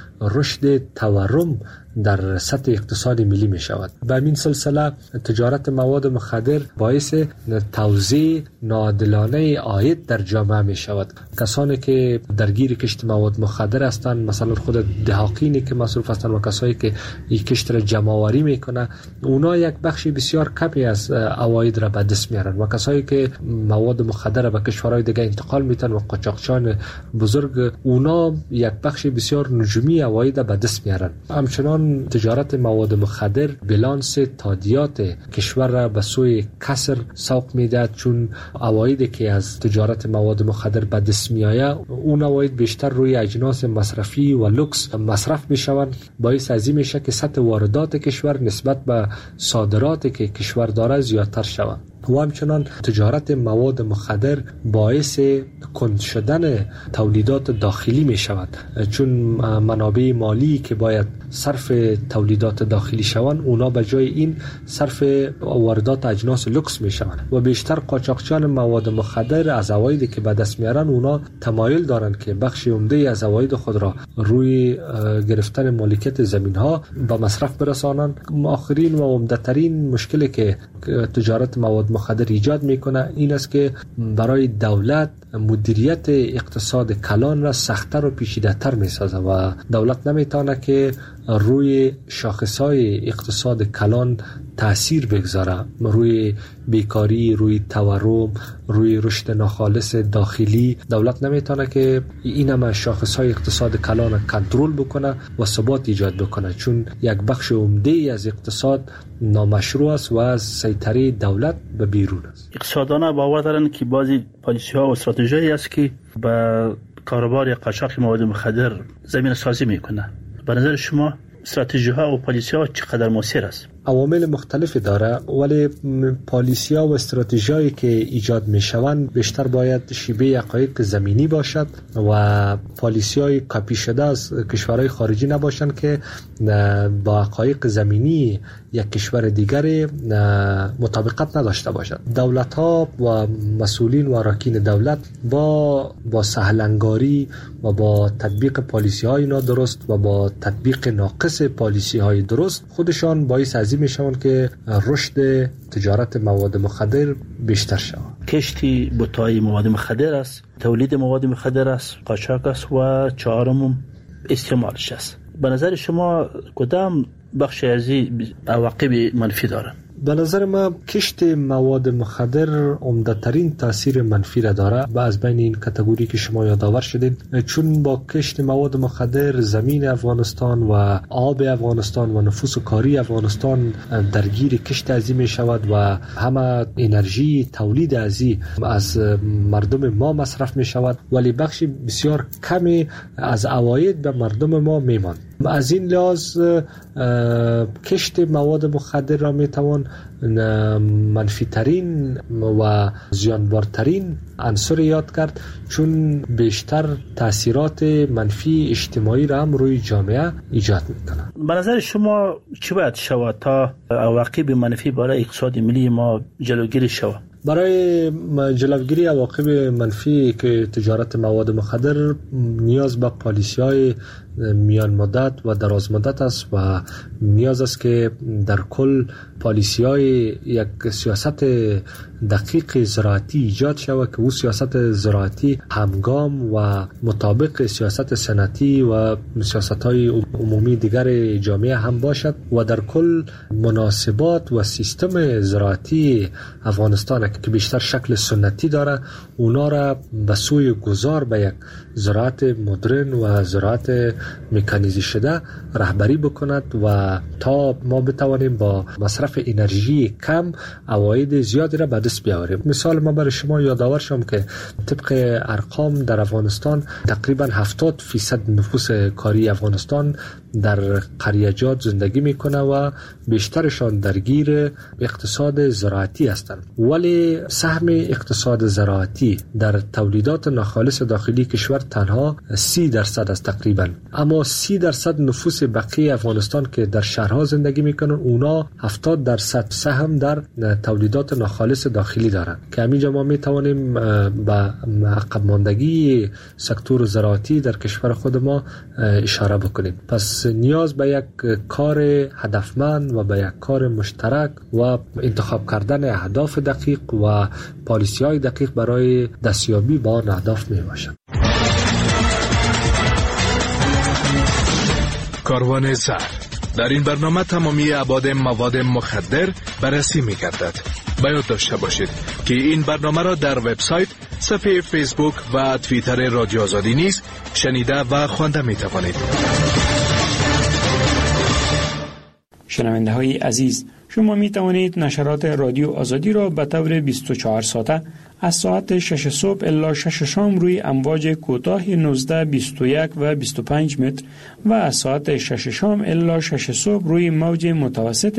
رشد تورم در سطح اقتصاد ملی می شود. به این سلسله تجارت مواد مخدر باعث توزیع ناعادلانه عاید در جامعه می شود. کسانی که درگیر کشت مواد مخدر هستند، مثلا خود دهاقینی که مصروف هستند و کسایی که این کشت را جمع آوری میکنه، اونا یک بخشی بسیار کمی از عواید را به دست میارن و کسایی که مواد مخدر را به کشورهای دیگه انتقال میتن و قاچاقچیان بزرگ، اونا یک بخش بسیار نجومی عواید به دست میارن. همچنان تجارت مواد مخدر بیلانس تادیات کشور را به سوی کسر سوق میده، چون عوایدی که از تجارت مواد مخدر به دست میآید اون عواید بیشتر روی اجناس مصرفی و لوکس مصرف میشوند. باعث از این میشه که سطح واردات کشور نسبت به صادراتی که کشور داره زیادتر شود. و همچنان تجارت مواد مخدر باعث کند شدن تولیدات داخلی می شود، چون منابع مالی که باید صرف تولیدات داخلی شوند اونا به جای این صرف واردات اجناس لوکس می شوند و بیشتر قاچاقچیان مواد مخدر از عوایدی که به دست میارن اونا تمایل دارند که بخش عمده از عواید خود را روی گرفتن مالکیت زمین ها به مصرف برسانند. آخرین و عمده‌ترین مشکلی که تجارت مواد مخدر ایجاد میکنه این است که برای دولت مدیریت اقتصاد کلان را سخت‌تر و پیچیده‌تر میسازه و دولت نمیتونه که روی شاخصهای اقتصاد کلان تأثیر بگذاره، روی بیکاری، روی تورم، روی رشد ناخالص داخلی. دولت نمیتونه که این همه شاخصهای اقتصاد کلان را کنترل بکنه و ثبات ایجاد بکنه، چون یک بخش عمده از اقتصاد نامشروع است و از سیطره دولت به بیرون است. اقتصاددانان باور دارند که بعضی پالیسی‌ها و استراتژی‌هایی است که به کاروبار قاچاق مواد مخدر زمین سازی میکنه. به نظر شما استراتژی‌ها و پالیسی‌ها چقدر مؤثر است؟ عوامل مختلفی داره، ولی پالیسی‌ها و استراتژی‌هایی که ایجاد می‌شوند بیشتر باید شیوه حقایق زمینی باشد و پالیسی‌های کاپی شده از کشورهای خارجی نباشند که با حقایق زمینی یک کشور دیگر مطابقت نداشته باشد. دولت‌ها و مسئولین و اراکین دولت با سهلنگاری و با تطبیق پالیسی‌های نادرست و با تطبیق ناقص پالیسی‌های درست خودشان باعث از می شوند که رشد تجارت مواد مخدر بیشتر شود. کشتی بوتای مواد مخدر است، تولید مواد مخدر است، قاچاق است و چهارم استعمالش است. به نظر شما کدام بخش از این عواقب منفی دارد؟ به نظر ما کشت مواد مخدر عمده‌ترین تاثیر منفی را داره از بین این کاتگوری که شما یادآور شدید، چون با کشت مواد مخدر زمین افغانستان و آب افغانستان و نفوس کاری افغانستان درگیر کشت عظیم می شود و همه انرژی تولید از مردم ما مصرف می شود، ولی بخش بسیار کمی از عواید به مردم ما می ماند. از این لحاظ کشت مواد مخدر را می توان منفی ترین و زیانبارترین عنصر یاد کرد، چون بیشتر تاثیرات منفی اجتماعی را هم روی جامعه ایجاد میکنه. به نظر شما چی باید شود تا عواقب منفی برای اقتصاد ملی ما جلوگیری شود؟ برای جلوگیری عواقب منفی که تجارت مواد مخدر نیاز به پالیسی‌های میان مدت و دراز مدت است و نیاز است که در کل پالیسی‌های یک سیاست دقیق زراعتی ایجاد شود که او سیاست زراعتی همگام و مطابق سیاست صنعتی و سیاست‌های عمومی دیگر جامعه هم باشد و در کل مناسبات و سیستم زراعتی افغانستان که بیشتر شکل سنتی داره اونا را به سوی گذار به یک زراعت مدرن و زراعت مکانیزه شده رهبری بکند و تا ما بتوانیم با مصرف انرژی کم عواید زیادی را به دست بیاوریم. مثال ما برای شما یادآور شم که طبق ارقام در افغانستان تقریبا 70% نفوس کاری افغانستان در قریجات زندگی میکنه و بیشترشان درگیر اقتصاد زراعتی هستند، ولی سهم اقتصاد زراعتی در تولیدات ناخالص داخلی کشور تنها 30% است تقریبا. اما 30% نفوس بقیه افغانستان که در شهرها زندگی میکنن اونا 70% سهم در تولیدات ناخالص داخلی دارن که همینجا ما میتوانیم به عقب ماندگی سکتور زراعتی در کشور خود ما اشاره بکنیم. پس نیاز به یک کار هدفمند و به یک کار مشترک و انتخاب کردن اهداف دقیق و پالیسی‌های دقیق برای دستیابی به آن اهداف می باشد. کاروان زر در این برنامه تمامی ابعاد مواد مخدر بررسی می گردد. باید داشته باشید که این برنامه را در وبسایت، صفحه فیسبوک و توییتر رادیو آزادی نیز شنیده و خوانده می توانید. شنونده های عزیز، شما می توانید نشرات رادیو آزادی را به طور 24 ساعته از ساعت 6 صبح الی 6 شام روی امواج کوتاه 19، 21 و 25 متر و از ساعت 6 شام الی 6 صبح روی موج متوسط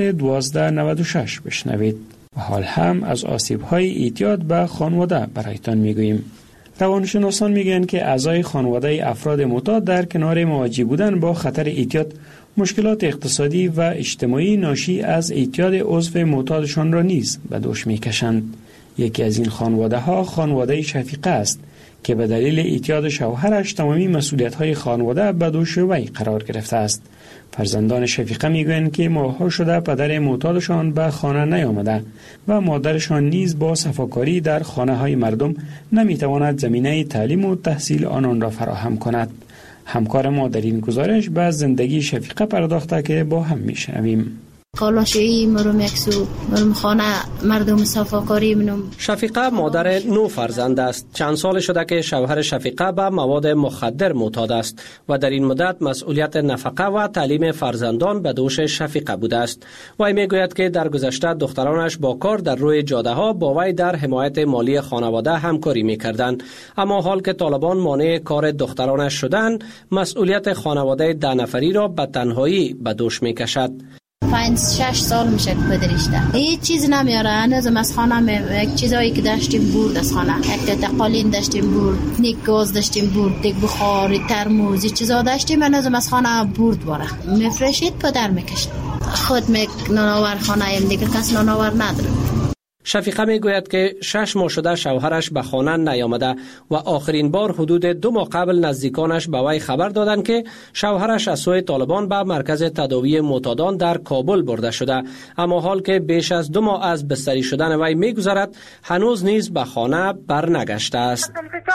1296 بشنوید. و حال هم از آسیب‌های اعتیاد به خانواده برایتان میگوییم. روانشناسان میگن که اعضای خانواده افراد معتاد در کنار مواجه بودن با خطر اعتیاد مشکلات اقتصادی و اجتماعی ناشی از اعتیاد عضو معتادشان را نیز به دوش میکشند. یکی از این خانواده ها خانواده شفیقه است که به دلیل اعتیاد شوهرش تمامی مسئولیت‌های خانواده به دوش وی قرار گرفته است. فرزندان شفیقه میگویند که ماه‌ها شده پدر معتادشان به خانه نیامده و مادرشان نیز با صفاکاری در خانه‌های مردم نمیتواند زمینه تعلیم و تحصیل آنان را فراهم کند. همکار ما در این گزارش به زندگی شفیقه پرداخته که با هم میشنویم. کالاشویی مرم یکسو مرم خانه مردم صفاکاری منم. شفیقه مادر 9 فرزند است. چند سال شده که شوهر شفیقه به مواد مخدر معتاد است و در این مدت مسئولیت نفقه و تعلیم فرزندان به دوش شفیقه بوده است. وی میگوید که در گذشته دخترانش با کار در روی جاده ها با وی در حمایت مالی خانواده همکاری میکردند، اما حال که طالبان مانع کار دخترانش شدند مسئولیت خانواده 10 نفری را به تنهایی به دوش میکشد. 5-6 سال میشه که پدرشته هیچ چیز نمیاره. هنوزم از خانه یک چیزایی که داشتیم برد از خانه، یک تقالین داشتیم برد، نیک گاز داشتیم برد، یک بخاری ترموزی چیزا داشتیم، هنوزم از خانه برد باره میفرشید پدر میکشت. خود نانآور خانه ایم دیگه کس نانآور نداره. شفیقه میگوید که 6 ماه شده شوهرش به خانه نیامده و آخرین بار حدود 2 ماه قبل نزدیکانش به وی خبر دادند که شوهرش از سوی طالبان به مرکز تداوی معتادان در کابل برده شده، اما حال که بیش از 2 ماه از بستری شدن وی میگذرد هنوز نیز به خانه برنگشته است.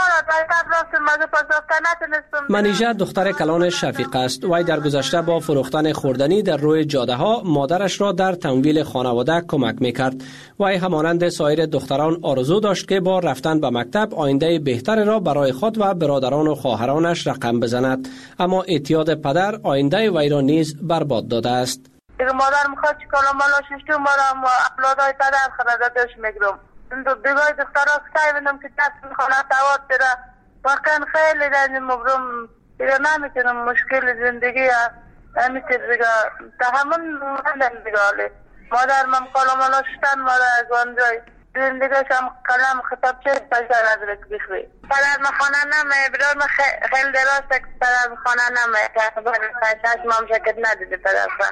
منیژه دختر کلان شفیقه است. وی در گذشته با فروختن خوردنی در روی جاده ها مادرش را در تمویل خانواده کمک میکرد. وی همانند سایر دختران آرزو داشت که با رفتن به مکتب آینده بهتر را برای خود و برادران و خواهرانش رقم بزند، اما اعتیاد پدر آینده وی را نیز برباد داده است. مادر میخواد چیکارا مالا ششتو مارم و اپلادای پدر خدادش میگرم. دیگه دخترها سعی بینم که دست میخوانه تواد بره. واقعا خیلی رنج مبرم دیگه نمیتونم مشکل زندگی همیشه دیگه تحمل ندارم دیگه. مادر من کلامالا شدن مادر از آنجای زندگیش هم قلم خطاب چه بشر از رک بخوی. پدر من خانه نمه برای من خیلی دراسته که پدر من خانه نمه که برای 5-6 ماه شکت ندیده پدر من.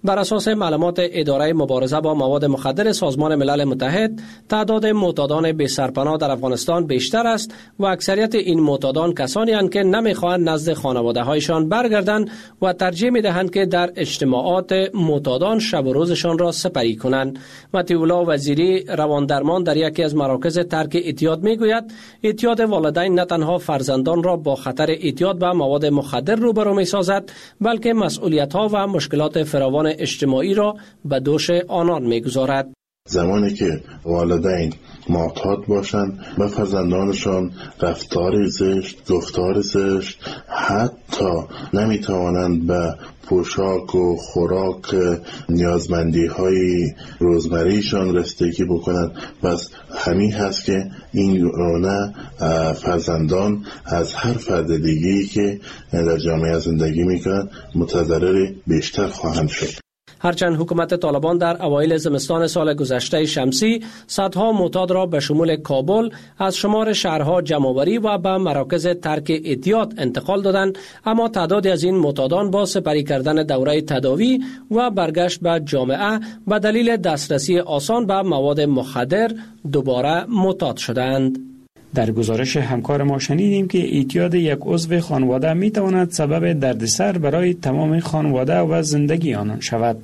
بر اساس معلومات اداره مبارزه با مواد مخدر سازمان ملل متحد، تعداد معتادان بی سرپناه در افغانستان بیشتر است و اکثریت این معتادان کسانی هستند که نمیخواهند نزد خانواده‌هایشان برگردند و ترجیح میدهند که در اجتماعات معتادان شب و روزشان را سپری کنند. مطیع وزیری رواندرمان در یکی از مراکز ترک اعتیاد میگوید اعتیاد والدین نه تنها فرزندان را با خطر اعتیاد به مواد مخدر روبرو میسازد، بلکه مسئولیت‌ها و مشکلات فراوان اجتماعی را به دوش آنان میگذارد. زمانی که والدین معتاد باشند و فرزندانشان رفتار زشت، گفتار زشت، حتی نمیتوانند به پوشاک و خوراک نیازمندی های روزمریشان رسیدگی بکنند، بس همین هست که این گونه فرزندان از هر فرد دیگه‌ای که در جامعه زندگی میکنند متضرر بیشتر خواهند شد. هرچند حکومت طالبان در اوایل زمستان سال گذشته شمسی صدها معتاد را به شمول کابل از شمار شهرها جمع‌آوری و به مراکز ترک اعتیاد انتقال دادند، اما تعدادی از این معتادان با سپری کردن دوره تداوی و برگشت به جامعه به دلیل دسترسی آسان به مواد مخدر دوباره معتاد شدند. در گزارش همکار ما شنیدیم که اعتیاد یک عضو خانواده می تواند سبب دردسر برای تمام خانواده و زندگی آنان شود.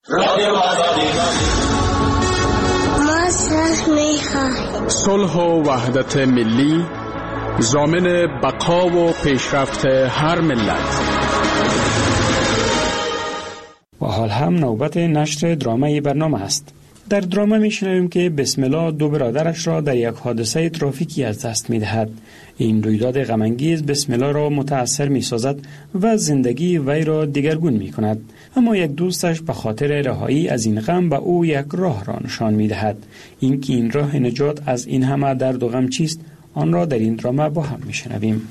صلح و وحدت ملی ضامن بقا و پیشرفت هر ملت. و حال هم نوبت نشر درامه برنامه است. در درامه میشنویم که بسم الله دو برادرش را در یک حادثه ترافیکی از دست میدهد. این رویداد غم‌انگیز بسم الله را متأثر میسازد و زندگی وی را دگرگون میکند، اما یک دوستش به خاطر رهایی از این غم به او یک راه را نشان میدهد. اینکه این راه نجات از این همه درد و غم چیست، آن را در این درامه با هم میشنویم.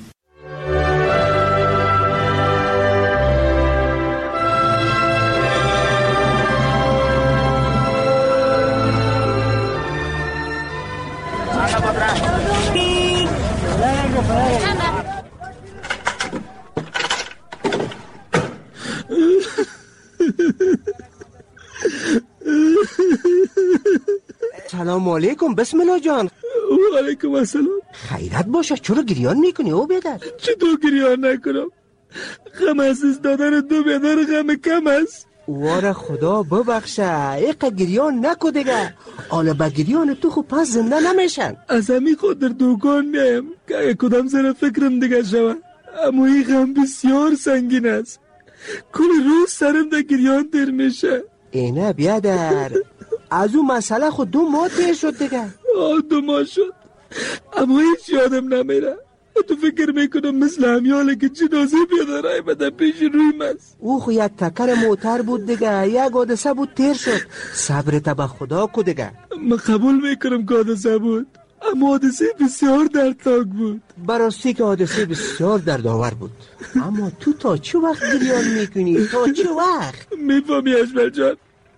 سلام علیکم بسم الله جان. و علیکم السلام. خیرت باشه، چرا گریان میکنی او بیادر؟ چطور گریان نکنم؟ غم از دادن دو بیادر غم کم است. واره خدا ببخشه، ایقا گریان نکو دیگه. حالا با گریان تو خود پس زنده نمیشن. از همی خود در دوکان میایم که اگه کدام سر فکرم دیگه شود، اما این غم بسیار سنگین است. کل روز سرم در گریان در میشه. اینه بیادر، از اون مسئله خود 2 ماه تیر شد دیگه. 2 ماه شد، اما هیچ یادم نمیره. تو فکر میکنم مثل همیاله که جنازه بیادرهای بده پیش رویم است. او خو یک تکر موتر بود دیگه، یک حادثه بود تیر شد. صبرت به خدا کو دیگه. من قبول میکنم که حادثه بود، اما حادثه بسیار دردناک بود. براستی که حادثه بسیار دردآور بود. اما تو تا چه وقت گریان میکنی؟ تا چه وقت؟ میفهمی اجمل جان،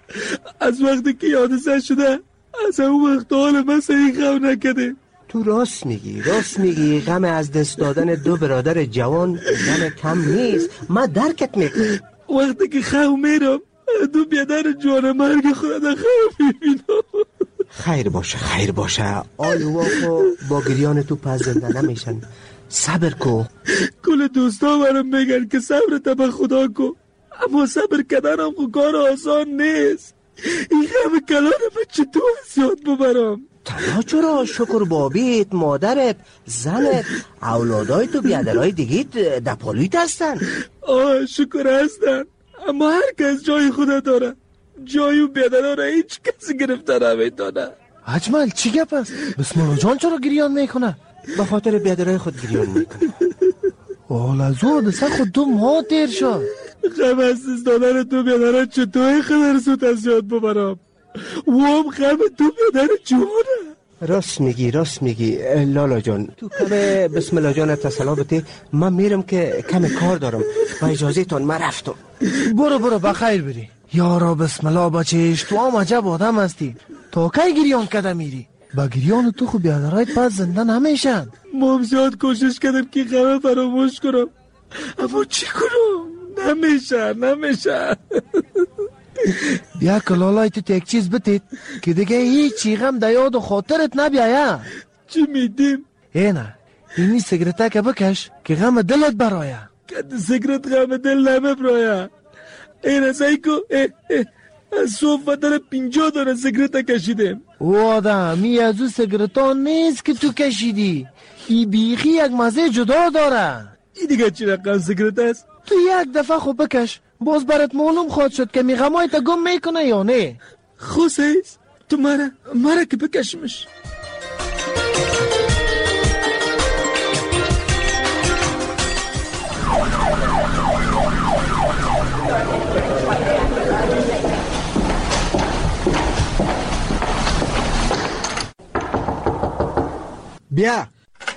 از وقتی که حادثه شده از اون وقت حال من صحیح غم نکده. تو راست میگی غم از دست دادن 2 برادر جوان غم کم نیست. من درکت میکنم. وقتی که خو میرم 2 بیادر جوان مرگ خود در خو میبینم. خیر باشه آلو با گریان تو پس زنده نمیشن. صبر کو. کل دوستا برام میگن که صبرت به خدا کو، اما صبر کردنم خو کار آسان نیست. این غم کلان من چطور زیاد ببرم؟ تنها چرا؟ شکر بابیت، مادرت، زنت، اولادای تو بیادرهای دیگیت دپالویت هستن. شکر هستن، اما هر کس جای خود داره. جای و بیادرها را هیچ کسی گرفته نمیتونه. اجمل چی گپ است؟ بسم الله جان چرا گریان میکنه؟ به خاطر بیادرهای خود گریان میکنه. حالا زود خود 2 ماه تیر شد. غم از دادن 2 بیادرها چطور خبر زود از یاد ببرم؟ وام غم 2 بیادر جوانه. راست میگی لالا جان. تو کم بسم الله جان تسلا بده، من میرم که کم کار دارم. با اجازه تان من رفتم. برو بخیر بری. یارا بسم الله بچهش، تو هم عجب آدم هستی. تا کی گریان کده میری؟ با گریان تو خو بیادرهای پس زنده نمیشن. ما زیاد کوشش کردم که غم فراموش کنم، اما چی کنم؟ نمیشه. بیا کلالای تو یک چیز بتید که دیگه هیچ چی غم در یاد و خاطرت نبیایه. چی میدیم؟ اینه اینی سیگرته که بکش که غم دلت برایه. که سیگرت غم دل نمیبرایه. اینه سایکو از صوفه در 50 داره سیگرت کشیدیم. او آدم می از او سیگرتا نیست که تو کشیدی. ای بیخی یک مزه جدا داره. ای دیگه چی رقم سیگرت است؟ تو یک دفعه خوب بکش باز برات معلوم خواهد شد که می غمای تا گم میکنه یا نه. خوصیز تو مرا که بکشمش. بیا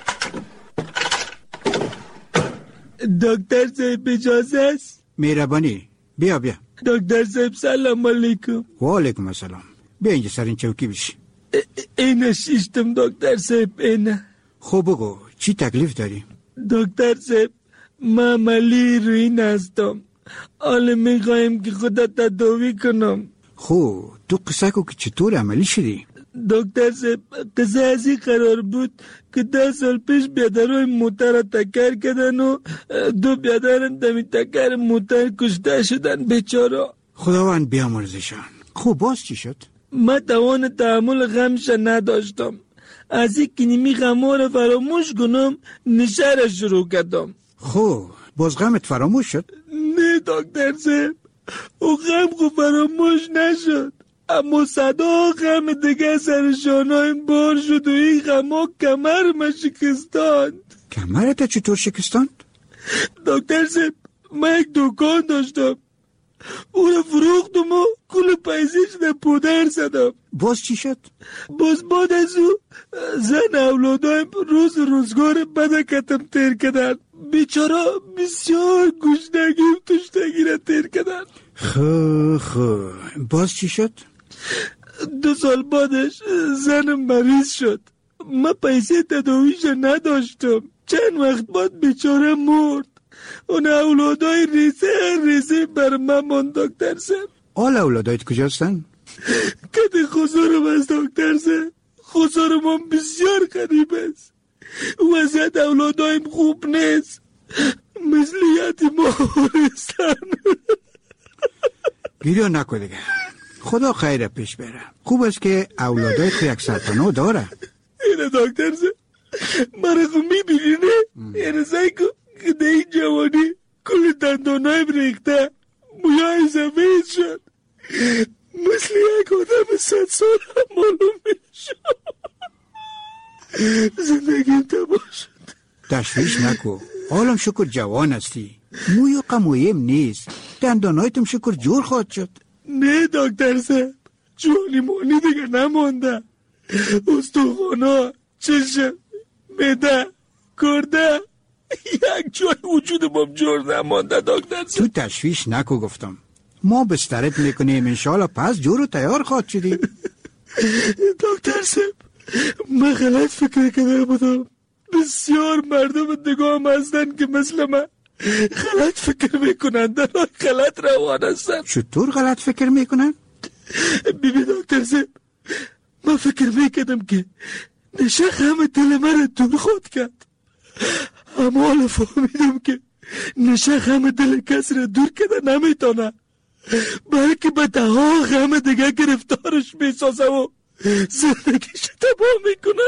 دکتر صاحب اجازه است؟ مهربانی بیا. دکتر صاحب سلام علیکم. و علیکم السلام. بیا اینجا سر این چوکی بشی. اینه شیشتم دکتر صاحب اینه. خب بگو چی تکلیف داری؟ دکتر صاحب من عملی روین هستم. حالا میخوایم که خودت تداوی کنم. خب تو قصه کو که چطور عملی شدی؟ دکتر صاحب قصه ازی قرار بود که 10 سال پیش بیادرهای موتر تکر کردن و 2 بیادرن دمی تکر موتر کشته شدن بیچارا. خداوند بیامرزشان. خب باز چی شد؟ من توان تحمل غمش نداشتم. از این کنیمی غمها را فراموش کنم نشه را شروع کردم. خب باز غمت فراموش شد؟ نه دکتر صاحب او غم خود فراموش نشد، اما صدا غم دیگه سر شانهایم بار شد و این غمها کمر ما شکستاند. کمرت چطور شکستاند؟ دکتر صاحب من یک دکان داشتم، او را فروختم و کل پیسیش در پودر زدم. باز چی شد؟ باز بعد از او زن اولادایم روزگار بدکتم تیر کردن. بیچارا بسیار گشنگی و تشنگی را تیر کردن. خب باز چی شد؟ 2 سال بعدش زنم مریض شد. من پیسه تداویش نداشتم. چند وقت بعد بیچاره مرد. اون اولادای ریزه بر من من دکتر صاحب. آل اولادایت کجاستن؟ کده خسارم از دکتر صاحب. خسارم هم بسیار غریب است. وضعیت اولادایم خوب نیست، مثل یتیم‌ها گریه نکن دیگه، خدا خیر پیش بره. خوب است که اولادای تو یک سرپناه داره. اینه دکتر صاحب مرا خو میبینی نه؟ یعنی سایکو که ده این جوانی کل دندانایم ریخته، مویای سفید شد، مثل یک آدم 100 سال هم معلوم میشد. زندگیم تباه شد. تشویش نکو، حالم شکر جوان هستی، موی و قمویم نیست، دندانایتم شکر جور خواهد شد. نه دکتر صاحب جوانی مانی دیگه نمانده. استخوانا، چشم، معده، گرده، یک جای وجودم جور نمانده دکتر صاحب. تو تشویش نکو گفتم، ما بسترت میکنیم انشالله پس جور و تیار خواهد شدی. دکتر صاحب من غلط فکر کرده بودم. بسیار مردم نگاه هستن که مثل من غلط فکر میکنن، در غلط روان هستن. چطور غلط فکر میکنن؟ بیبی دکتر صاحب من فکر میکردم که نشه غم دل من دور خود کرد، اما حالا فهمیدم که نشه غم دل کس را دور کرده نمیتونه، بلکه به دها غم دیگه گرفتارش میسازه و زندگیش تباه میکنه.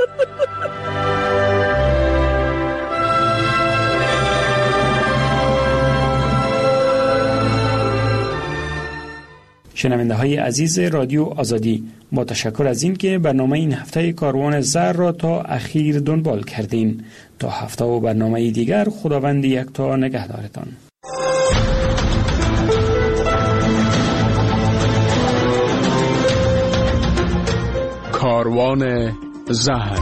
شنونده های عزیز رادیو آزادی، با تشکر از این که برنامه این هفته کاروان زر را تا اخیر دنبال کردین. تا هفته و برنامه دیگر خداوند یکتا نگهدارتان. کاروان زهر.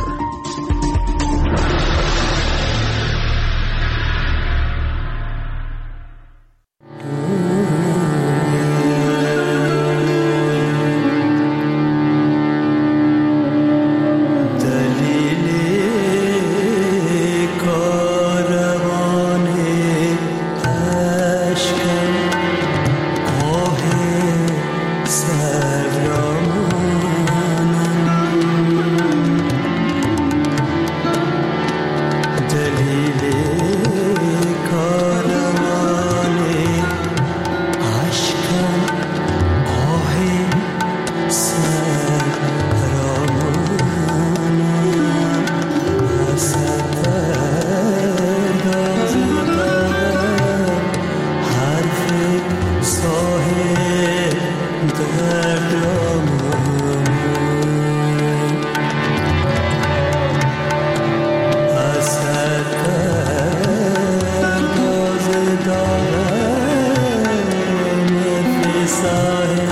ساحل